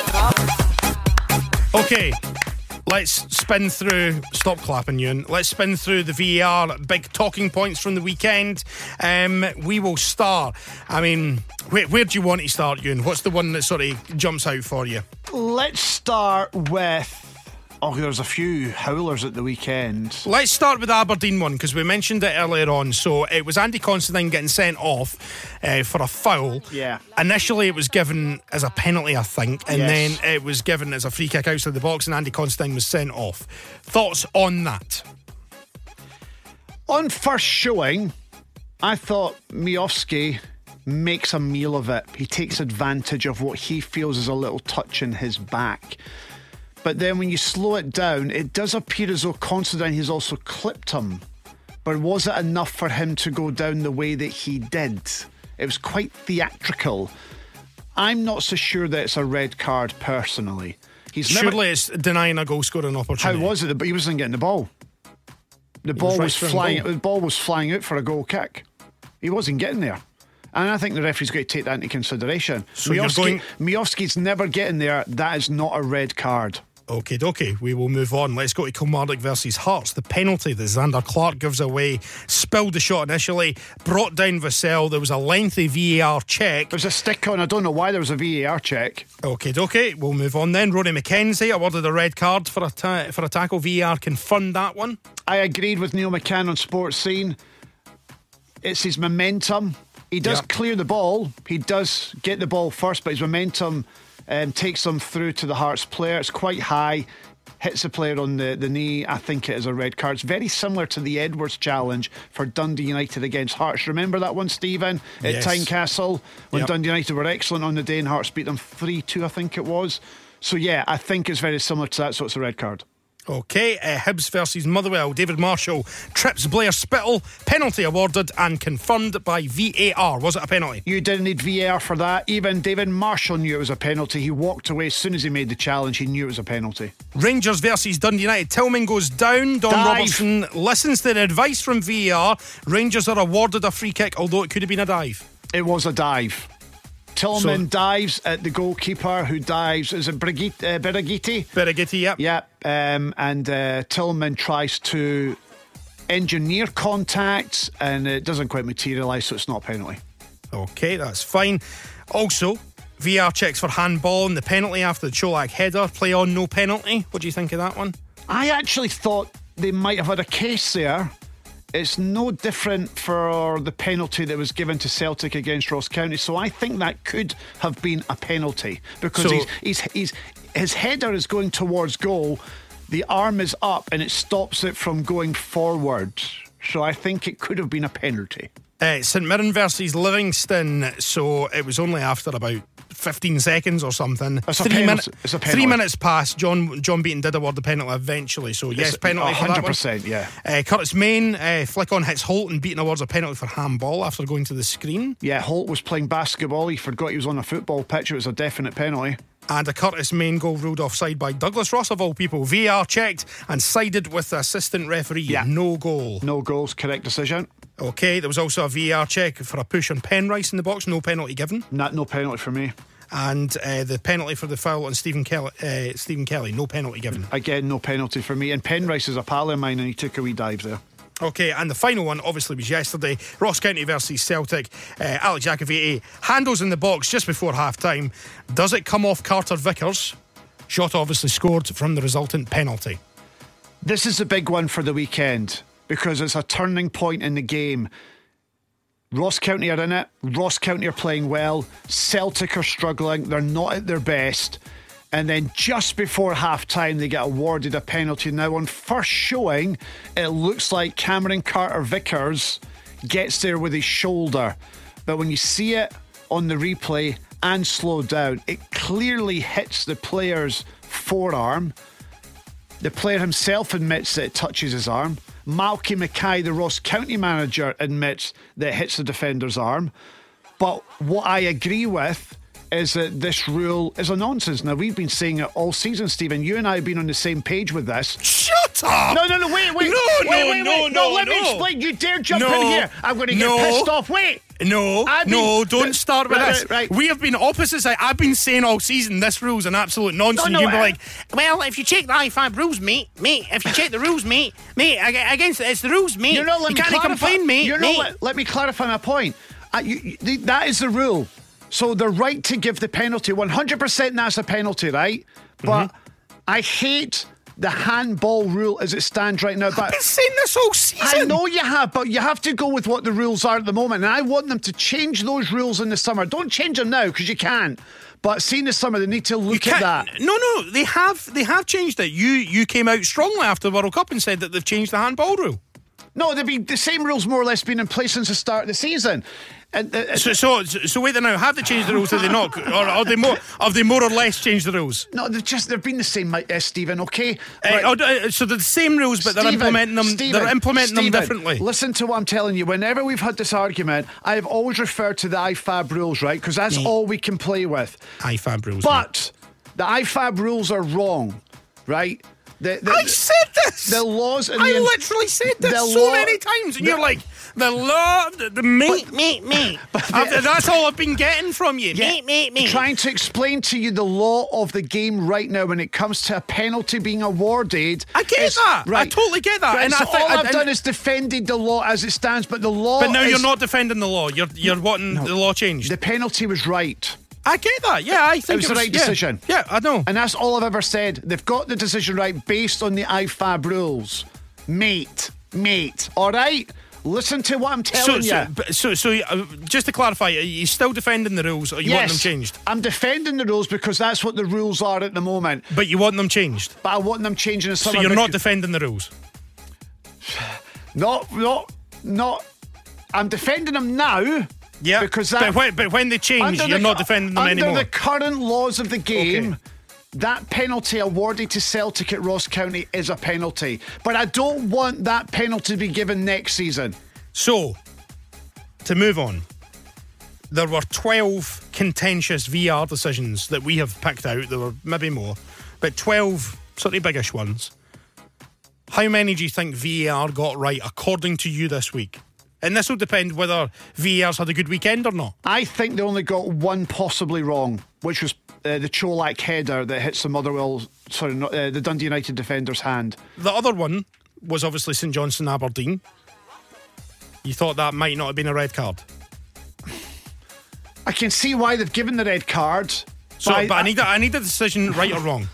fuck? Okay, let's spin through. Stop clapping, Ewan. Let's spin through the V A R big talking points from the weekend. Um, we will start. I mean, where, where do you want to start, Ewan? What's the one that sort of jumps out for you? Let's start with... Oh, there's a few howlers at the weekend. Let's start with the Aberdeen one, because we mentioned it earlier on. So it was Andy Considine getting sent off uh, for a foul. Yeah. Initially it was given as a penalty, I think, and Yes. then it was given as a free kick outside the box, and Andy Considine was sent off. Thoughts on that? On first showing, I thought Miofsky makes a meal of it. He takes advantage of what he feels is a little touch in his back. But then when you slow it down, it does appear as though Considine has also clipped him. But was it enough for him to go down the way that he did? It was quite theatrical. I'm not so sure that it's a red card personally. He's Surely never, it's denying a goal scoring how opportunity. was it? But he wasn't getting the ball. The ball was right was for a flying. goal. The ball was flying out for a goal kick. He wasn't getting there, and I think the referee's got to take that into consideration. So you're going- Miofsky's never getting there. That is not a red card. Okay, okay, we will move on. Let's go to Kilmarnock versus Hearts. The penalty that Xander Clark gives away, spilled the shot initially, brought down Vassell. There was a lengthy V A R check. There's a stick on. I don't know why there was a V A R check. Okay, okay, we'll move on then. Rory McKenzie awarded a red card for a ta- for a tackle. V A R confirmed that one. I agreed with Neil McCann on Sports Scene. It's his momentum. He does Yep. clear the ball. He does get the ball first, but his momentum um, takes him through to the Hearts player. It's quite high. Hits the player on the, the knee. I think it is a red card. It's very similar to the Edwards challenge for Dundee United against Hearts. Remember that one, Stephen? At Yes. Tynecastle, when Yep. Dundee United were excellent on the day and Hearts beat them three two, I think it was. So yeah, I think it's very similar to that, so it's a red card. Okay, uh, Hibs versus Motherwell. David Marshall trips Blair Spittle. Penalty awarded and confirmed by V A R. Was it a penalty? You didn't need V A R for that. Even David Marshall knew it was a penalty. He walked away as soon as he made the challenge. He knew it was a penalty. Rangers versus Dundee United. Tillman goes down. Don Dive. Robertson listens to the advice from V A R. Rangers are awarded a free kick, although it could have been a dive. It was a dive. Tillman So- dives at the goalkeeper who dives. Is it Brigitte, uh, Birigiti? Birigiti, yep. Yeah. Um, and uh, Tillman tries to engineer contact, and it doesn't quite materialise, so it's not a penalty. Okay, that's fine. Also, V R checks for handball and the penalty after the Cholak header. Play on, no penalty. What do you think of that one? I actually thought they might have had a case there. It's no different for the penalty that was given to Celtic against Ross County, so I think that could have been a penalty because So- he's, he's, he's, his header is going towards goal, the arm is up and it stops it from going forward, so I think it could have been a penalty. Uh, St Mirren versus Livingston, so it was only after about fifteen seconds or something. It's a three, penalty. It's a penalty. three minutes past, John John Beaton did award the penalty eventually, so yes, It's penalty for that one hundred one. percent, yeah. Uh, Curtis Main, uh, flick on hits Holt and Beaton awards a penalty for handball after going to the screen. Yeah, Holt was playing basketball, he forgot he was on a football pitch, it was a definite penalty. And a Curtis Main goal ruled offside by Douglas Ross of all people. V R checked and sided with the assistant referee. Yeah. No goal. No goals, correct decision. Okay, there was also a V R check for a push on Penrice in the box. No penalty given. Not, no penalty for me. And uh, the penalty for the foul on Stephen Kelly, uh, Stephen Kelly, no penalty given. Again, no penalty for me. And Penrice is a pal of mine and he took a wee dive there. Okay, and the final one obviously was yesterday. Ross County versus Celtic. Uh, Alex Iacovete handles in the box just before half time. Does it come off Carter Vickers? Shot obviously scored from the resultant penalty. This is a big one for the weekend because it's a turning point in the game. Ross County are in it. Ross County are playing well. Celtic are struggling. They're not at their best. And then just before half time, they get awarded a penalty. Now, on first showing, it looks like Cameron Carter Vickers gets there with his shoulder. But when you see it on the replay and slowed down, it clearly hits the player's forearm. The player himself admits that it touches his arm. Malky Mackay, the Ross County manager, admits that it hits the defender's arm. But what I agree with is that this rule is a nonsense. Now, we've been saying it all season, Stephen. You and I have been on the same page with this. Shut up! No, no, no, wait, wait. No, wait, no, wait, no, wait. no, let me no. explain. You dare jump No. in here. I'm going to get No. pissed off. Wait. No, I've been- no, don't Right, start with right, this. right, right. We have been opposite side. I've been saying all season this rule's an absolute nonsense. No, no, You'd be I- like, well, if you check the I FAB rules, mate, mate, if you check the rules, mate, mate, ag- against it's the rules, mate. You're not letting you me can't clarify. complain, mate. You're mate. not let, let me clarify my point. Uh, you, you, the- that is the rule. So they're right to give the penalty. one hundred percent that's a penalty, right? But Mm-hmm. I hate the handball rule as it stands right now. I've But been saying this whole season. I know you have, but you have to go with what the rules are at the moment. And I want them to change those rules in the summer. Don't change them now because you can't. But see in the summer, they need to You look at can't- that. No, no, they have. They have changed it. You, you came out strongly after the World Cup and said that they've changed the handball rule. No, they've been the same rules more or less been in place since the start of the season. And, uh, So, so, so wait there now. Have they changed the rules? Have they not? Or are they more? Have they more or less changed the rules? no, they've just they've been the same, uh, Stephen. Okay. Uh, Right. oh, uh, so they're the same rules, but they're Stephen, implementing them. Stephen, they're implementing Stephen, them differently. Listen to what I'm telling you. Whenever we've had this argument, I have always referred to the I FAB rules, right? Because that's Yeah. all we can play with. I FAB rules. But the I FAB rules are wrong, right? The, the, I said this. the laws and I the- literally said this the so law- many times, and the- you're like the law, the, the mate, mate, mate. I've- that's all I've been getting from you, Yeah, mate, mate, mate. Trying to explain to you the law of the game right now when it comes to a penalty being awarded. I get is- that. I Right. totally get that. Right, And so I think- all I've and- done is defended the law as it stands, but the law. But now is, you're not defending the law. You're you're wanting the law changed. The penalty was right. I get that. Yeah, I think was the right yeah. decision. Yeah, I know. And that's all I've ever said. They've got the decision right based on the I FAB rules. Mate, mate, all right? Listen to what I'm So, telling so, you. but- so, so, uh, just to clarify, are you still defending the rules, or you want them changed? I'm defending the rules because that's what the rules are at the moment. But you want them changed. But I want them changing in So summer. you're not because- defending the rules. Not, not, not. I'm defending them now. Yeah, Because but that. when, but when they change, under you're the- not defending them under anymore. the current laws of the game, Okay. that penalty awarded to Celtic at Ross County is a penalty. But I don't want that penalty to be given next season. So, to move on, there were twelve contentious V R decisions that we have picked out. There were maybe more, but twelve sort of biggish ones. How many do you think V R got right according to you this week? And this will depend whether V R's had a good weekend or not. I think they only got one possibly wrong, which was uh, the Cholak header that hits the Motherwell, sorry, not, uh, the Dundee United defender's hand. The other one was obviously St Johnstone Aberdeen. You thought that might not have been a red card. I can see why they've given the red card. So, but I, but I need a, I need a decision, right or wrong.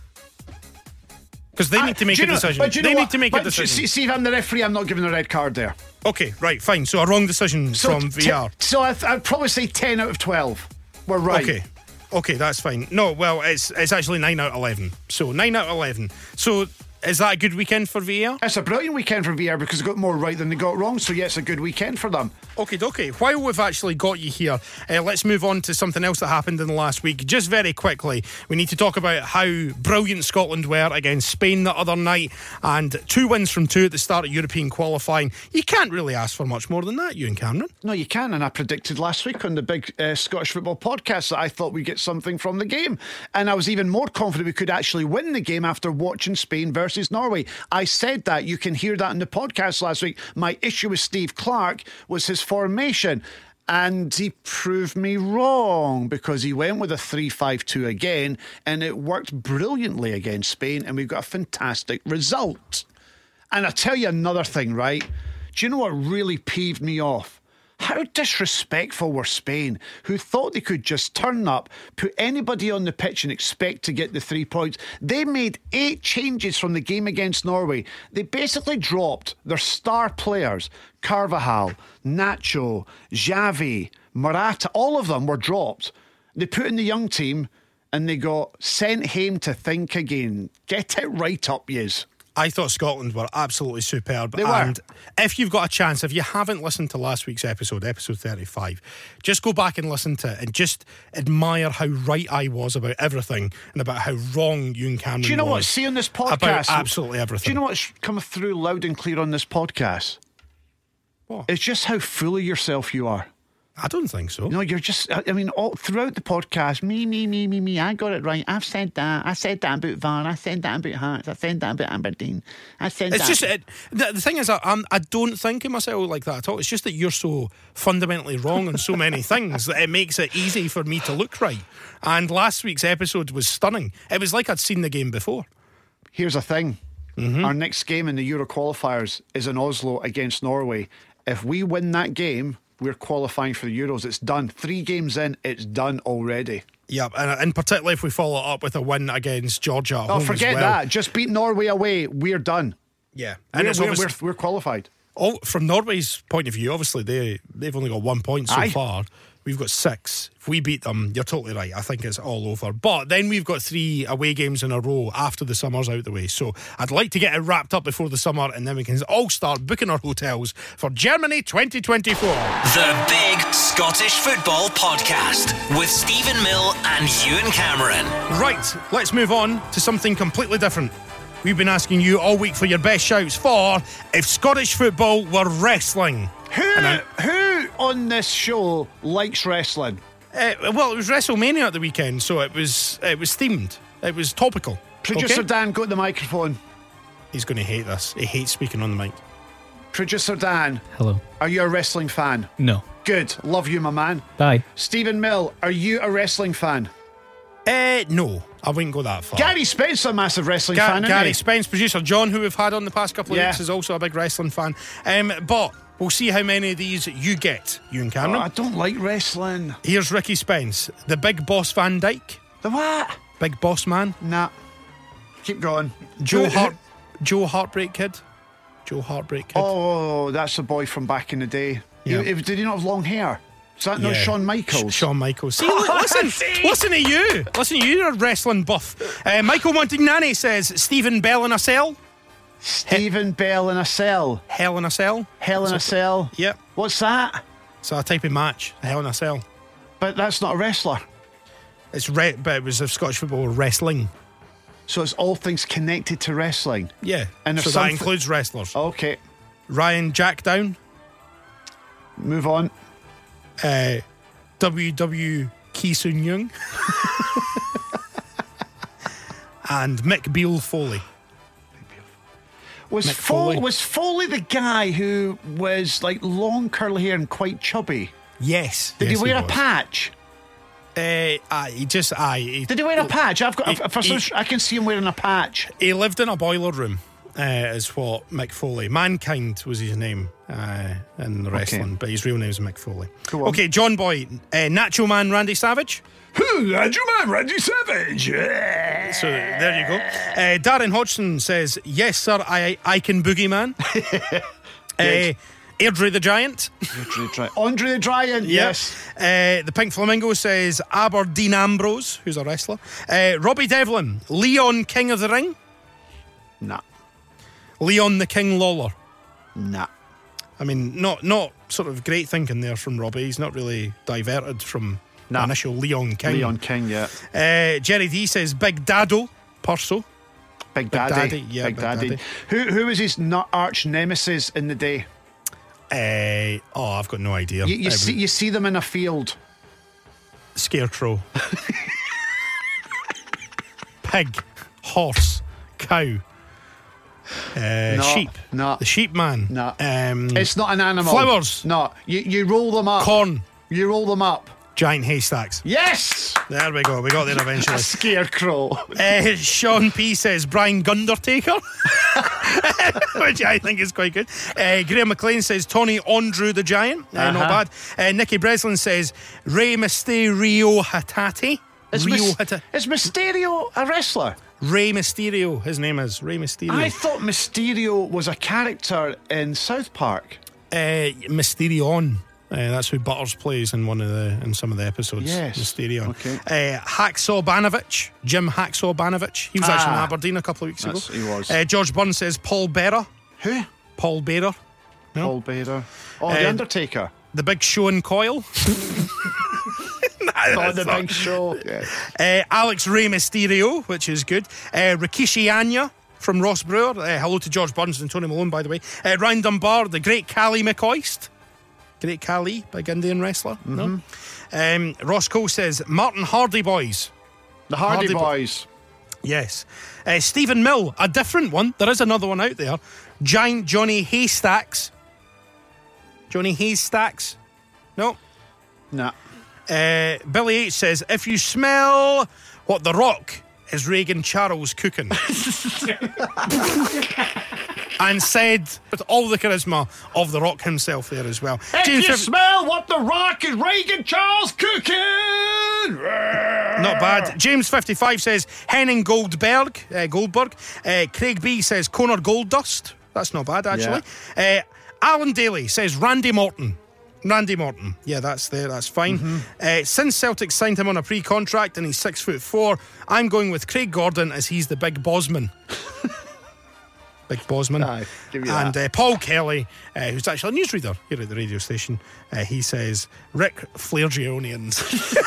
Because they need to make a know, decision. They need what? to make but a decision. See, see, if I'm the referee, I'm not giving a red card there. Okay, right, fine. So a wrong decision So from t- V R. So I'd, I'd probably say ten out of twelve. We're right. Okay. Okay, that's fine. No, well, it's it's actually nine out of eleven. So nine out of eleven. So is that a good weekend for V R? It's a brilliant weekend for V R because they got more right than they got wrong. So yeah, it's a good weekend for them. Okay, okay. While we've actually got you here, uh, let's move on to something else that happened in the last week. Just very quickly, we need to talk about how brilliant Scotland were against Spain the other night, and two wins from two at the start of European qualifying. You can't really ask for much more than that, Ewan Cameron. No, you can. And I predicted last week on the big uh, Scottish Football Podcast that I thought we'd get something from the game. And I was even more confident we could actually win the game after watching Spain versus Norway. I said that. You can hear that in the podcast last week. My issue with Steve Clarke was his formation. And he proved me wrong because he went with a three five two again and it worked brilliantly against Spain and we got a fantastic result. And I'll tell you another thing, right? Do you know what really peeved me off? How disrespectful were Spain, who thought they could just turn up, put anybody on the pitch and expect to get the three points. They made eight changes from the game against Norway. They basically dropped their star players, Carvajal, Nacho, Xavi, Morata, all of them were dropped. They put in the young team and they got sent home to think again. Get it right up, yous. I thought Scotland were absolutely superb. They were. And if you've got a chance, if you haven't listened to last week's episode, episode thirty-five, just go back and listen to it and just admire how right I was about everything and about how wrong Ewan Cameron was. Do you know what? See on this podcast, about absolutely everything. Do you know what's coming through loud and clear on this podcast? What? It's just how full of yourself you are. I don't think so. No, you're just, I mean, all throughout the podcast, me, me, me, me, me, I got it right. I've said that. I said that about V A R. I said that about Hearts. I said that about Aberdeen. I said It's that. just, it, the, the thing is, I, I'm, I don't think of myself like that at all. It's just that you're so fundamentally wrong on so many things that it makes it easy for me to look right. And last week's episode was stunning. It was like I'd seen the game before. Here's the thing. Mm-hmm. Our next game in the Euro qualifiers is in Oslo against Norway. If we win that game, we're qualifying for the Euros. It's done. Three games in, it's done already. Yeah, and, and particularly if we follow it up with a win against Georgia at Oh, home forget as well. that. Just beat Norway away. We're done. Yeah, and We're, it's we're, obvious- we're, we're qualified. Oh, from Norway's point of view, obviously they they've only got one point so Aye. far. We've got six. If we beat them, you're totally right. I think it's all over. But then we've got three away games in a row after the summer's out the way. So I'd like to get it wrapped up before the summer, and then we can all start booking our hotels for Germany twenty twenty-four. The Big Scottish Football Podcast with Stephen Mill and Ewan Cameron. Right, let's move on to something completely different. We've been asking you all week for your best shouts for if Scottish football were wrestling. Who, I- who on this show likes wrestling? Uh, well, it was WrestleMania at the weekend, so it was it was themed. It was topical. Producer okay? Dan, go to the microphone. He's going to hate this. He hates speaking on the mic. Producer Dan, Hello. are you a wrestling fan? No. Good. Love you, my man. Bye. Stephen Mill, are you a wrestling fan? Uh, no, I wouldn't go that far. Gary Spence, a massive wrestling Ga- fan, isn't Gary he? Spence, producer John, who we've had on the past couple of Yeah. weeks, is also a big wrestling fan. Um, but we'll see how many of these you get, Ewan Oh, Cameron. I don't like wrestling. Here's Ricky Spence, the Big Boss Van Dyke, The what? Big Boss Man. Nah. Keep going. Joe Who- Heart, Joe Heartbreak Kid, Joe Heartbreak Kid. Oh, that's the boy from back in the day. Yeah. He- did he not have long hair? Is that not Yeah. Shawn Michaels? Sh- Shawn Michaels. See, li- listen, listen to you. Listen to you, you're a wrestling buff. Uh, Michael Montagnani says Stephen Bell in a cell. Stephen Bell in a cell. Hell in a cell. Hell in a So- cell. Yep. What's that? It's a type of match. Hell in a cell. But that's not a wrestler. It's re- but it was if Scottish football were wrestling. So it's all things connected to wrestling. Yeah. And if so that something- includes wrestlers. Okay, Ryan Jackdown, move on. uh, W W Ki Soon Young, and Mick Beale Foley. Was Mick Foley. Foley. was Foley the guy who was like long curly hair and quite chubby? Yes. Did yes, he wear a was. patch? Uh, aye, he just aye. He, Did he wear a patch? I've got. He- for some, he- I can see him wearing a patch. he lived in a boiler room. uh, is what Mick Foley. Mankind was his name uh, in the wrestling, okay. but his real name is Mick Foley. Okay, John Boy, uh, Nacho Man Randy Savage. Nacho Man Randy Savage. Yeah. So there you go. Uh, Darren Hodgson says, yes, sir, I I can boogeyman. uh, Airdrie the Giant. Airdrie the Giant. Andre the Giant, yeah. yes. Uh, the Pink Flamingo says Aberdeen Ambrose, who's a wrestler. Uh, Robbie Devlin, Leon King of the Ring. Nah. Leon the King Lawler. Nah. I mean, not not sort of great thinking there from Robbie. He's not really diverted from nah. the initial Leon King. Leon King, yeah. Uh, Jerry D says Big Dado Purso. Big Daddy. Big Daddy, yeah. Big Big Daddy. Daddy. Who, who was his arch nemesis in the day? Uh, oh, I've got no idea. You, you, see, you see them in a field. Scarecrow. Pig. Horse. Cow. Uh, no, sheep. No. The sheep man. No. Um, it's not an animal. Flowers. No. You, you roll them up. Corn. You roll them up. Giant haystacks. Yes! There we go. We got there eventually. A scarecrow. Uh, Sean P says Brian Gundertaker, which I think is quite good. Uh, Graham McLean says Tony Andrew the Giant. Uh, uh-huh. Not bad. Uh, Nicky Breslin says Rey Mysterio Hatati. Is, Rio Mis- Hata- is Mysterio a wrestler? Rey Mysterio, his name is Rey Mysterio. I thought Mysterio was a character in South Park. Uh, Mysterion. Uh, that's who Butters plays in one of the in some of the episodes. Yes. Mysterion. Okay. Uh, Hacksaw Banovich, Jim Hacksaw Banovich. He was ah, actually in Aberdeen a couple of weeks ago. He was. Uh, George Burns says Paul Bearer. Who? Paul Bearer. No? Paul Bearer. Oh, uh, the Undertaker. The Big Show and Coil. Oh, the Big Show. Yeah. Uh, Alex Rey Mysterio, which is good. Uh, Rikishi Anya from Ross Brewer. Uh, hello to George Burns and Tony Malone, by the way. Uh, Ryan Dunbar, the great Cali McCoist. Great Cali, big Indian wrestler. Mm-hmm. No? Um, Ross Cole says Martin Hardy Boys. The Hardy, Hardy Boys. Bo- yes. Uh, Stephen Mill, a different one. There is another one out there. Giant Johnny Haystacks. Johnny Haystacks. No. Nah. Uh, Billy H says, if you smell what The Rock is Reagan Charles cooking. And said with all the charisma of The Rock himself there as well. If James you F- smell what The Rock is Reagan Charles cooking. Not bad. James fifty-five says Henning Goldberg. Uh, Goldberg. Uh, Craig B says Conor Goldust. That's not bad, actually. Yeah. Uh, Alan Daly says Randy Morton. Randy Morton. Yeah, that's there. That's fine. Mm-hmm. Uh, since Celtic signed him on a pre-contract and he's six foot four, I'm going with Craig Gordon as he's the big Bosman. Big Bosman. Aye, give you and that. Uh, Paul Kelly, uh, who's actually a newsreader here at the radio station, uh, he says Rick Flairgionians.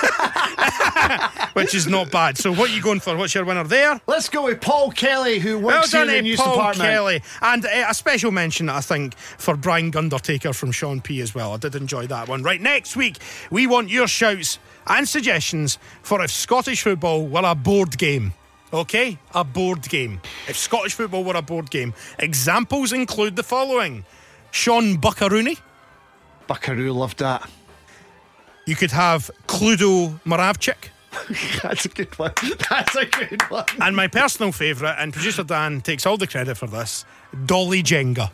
Which is not bad. So what are you going for? What's your winner there? Let's go with Paul Kelly, who works well here in the news Paul department. Kelly. And uh, a special mention, I think, for Brian Gundertaker from Sean P as well. I did enjoy that one. Right, next week, we want your shouts and suggestions for if Scottish football were a board game. Okay, a board game. If Scottish football were a board game, examples include the following: Sean Buckaroony. Buckaroo loved that. You could have Cluedo Moravchik. That's a good one. That's a good one. And my personal favourite, and producer Dan takes all the credit for this, Dolly Jenga.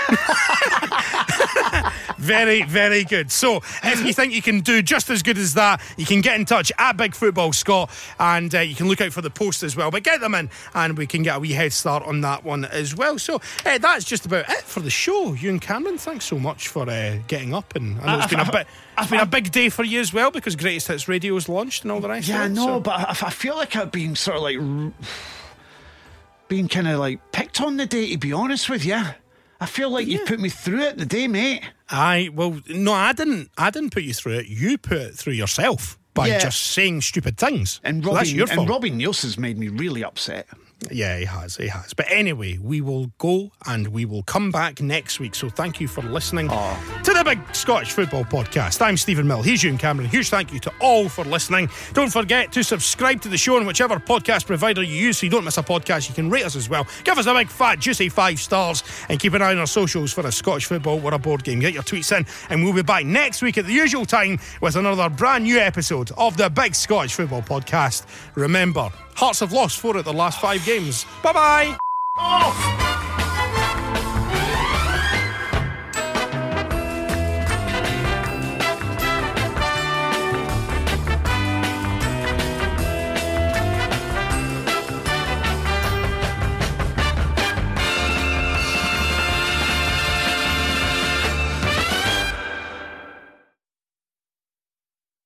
Very, very good. So, if you think you can do just as good as that, you can get in touch at Big Football Scott, and uh, you can look out for the post as well. But get them in, and we can get a wee head start on that one as well. So, uh, that's just about it for the show. You and Cameron, thanks so much for uh, getting up. And I know it's been a bit, it's been a big day for you as well, because Greatest Hits Radio is launched and all the rest yeah, of it. Yeah, no, so. but I, I feel like I've been sort of like being kind of like picked on the day, to be honest with you. I feel like yeah. you put me through it the day, mate. Aye, well, no, I didn't. I didn't put you through it. You put it through yourself by yeah. just saying stupid things. And so Robbie, that's your fault. And Robbie Nielsen's made me really upset. Yeah, he has, he has. But anyway, we will go and we will come back next week. So thank you for listening oh. to the Big Scottish Football Podcast. I'm Stephen Mill. He's Ewan Cameron. Huge thank you to all for listening. Don't forget to subscribe to the show on whichever podcast provider you use so you don't miss a podcast. You can rate us as well. Give us a big, fat, juicy five stars and keep an eye on our socials for a Scottish football or a board game. Get your tweets in and we'll be back next week at the usual time with another brand new episode of the Big Scottish Football Podcast. Remember, Hearts have lost four of the last five games. Bye-bye. Off!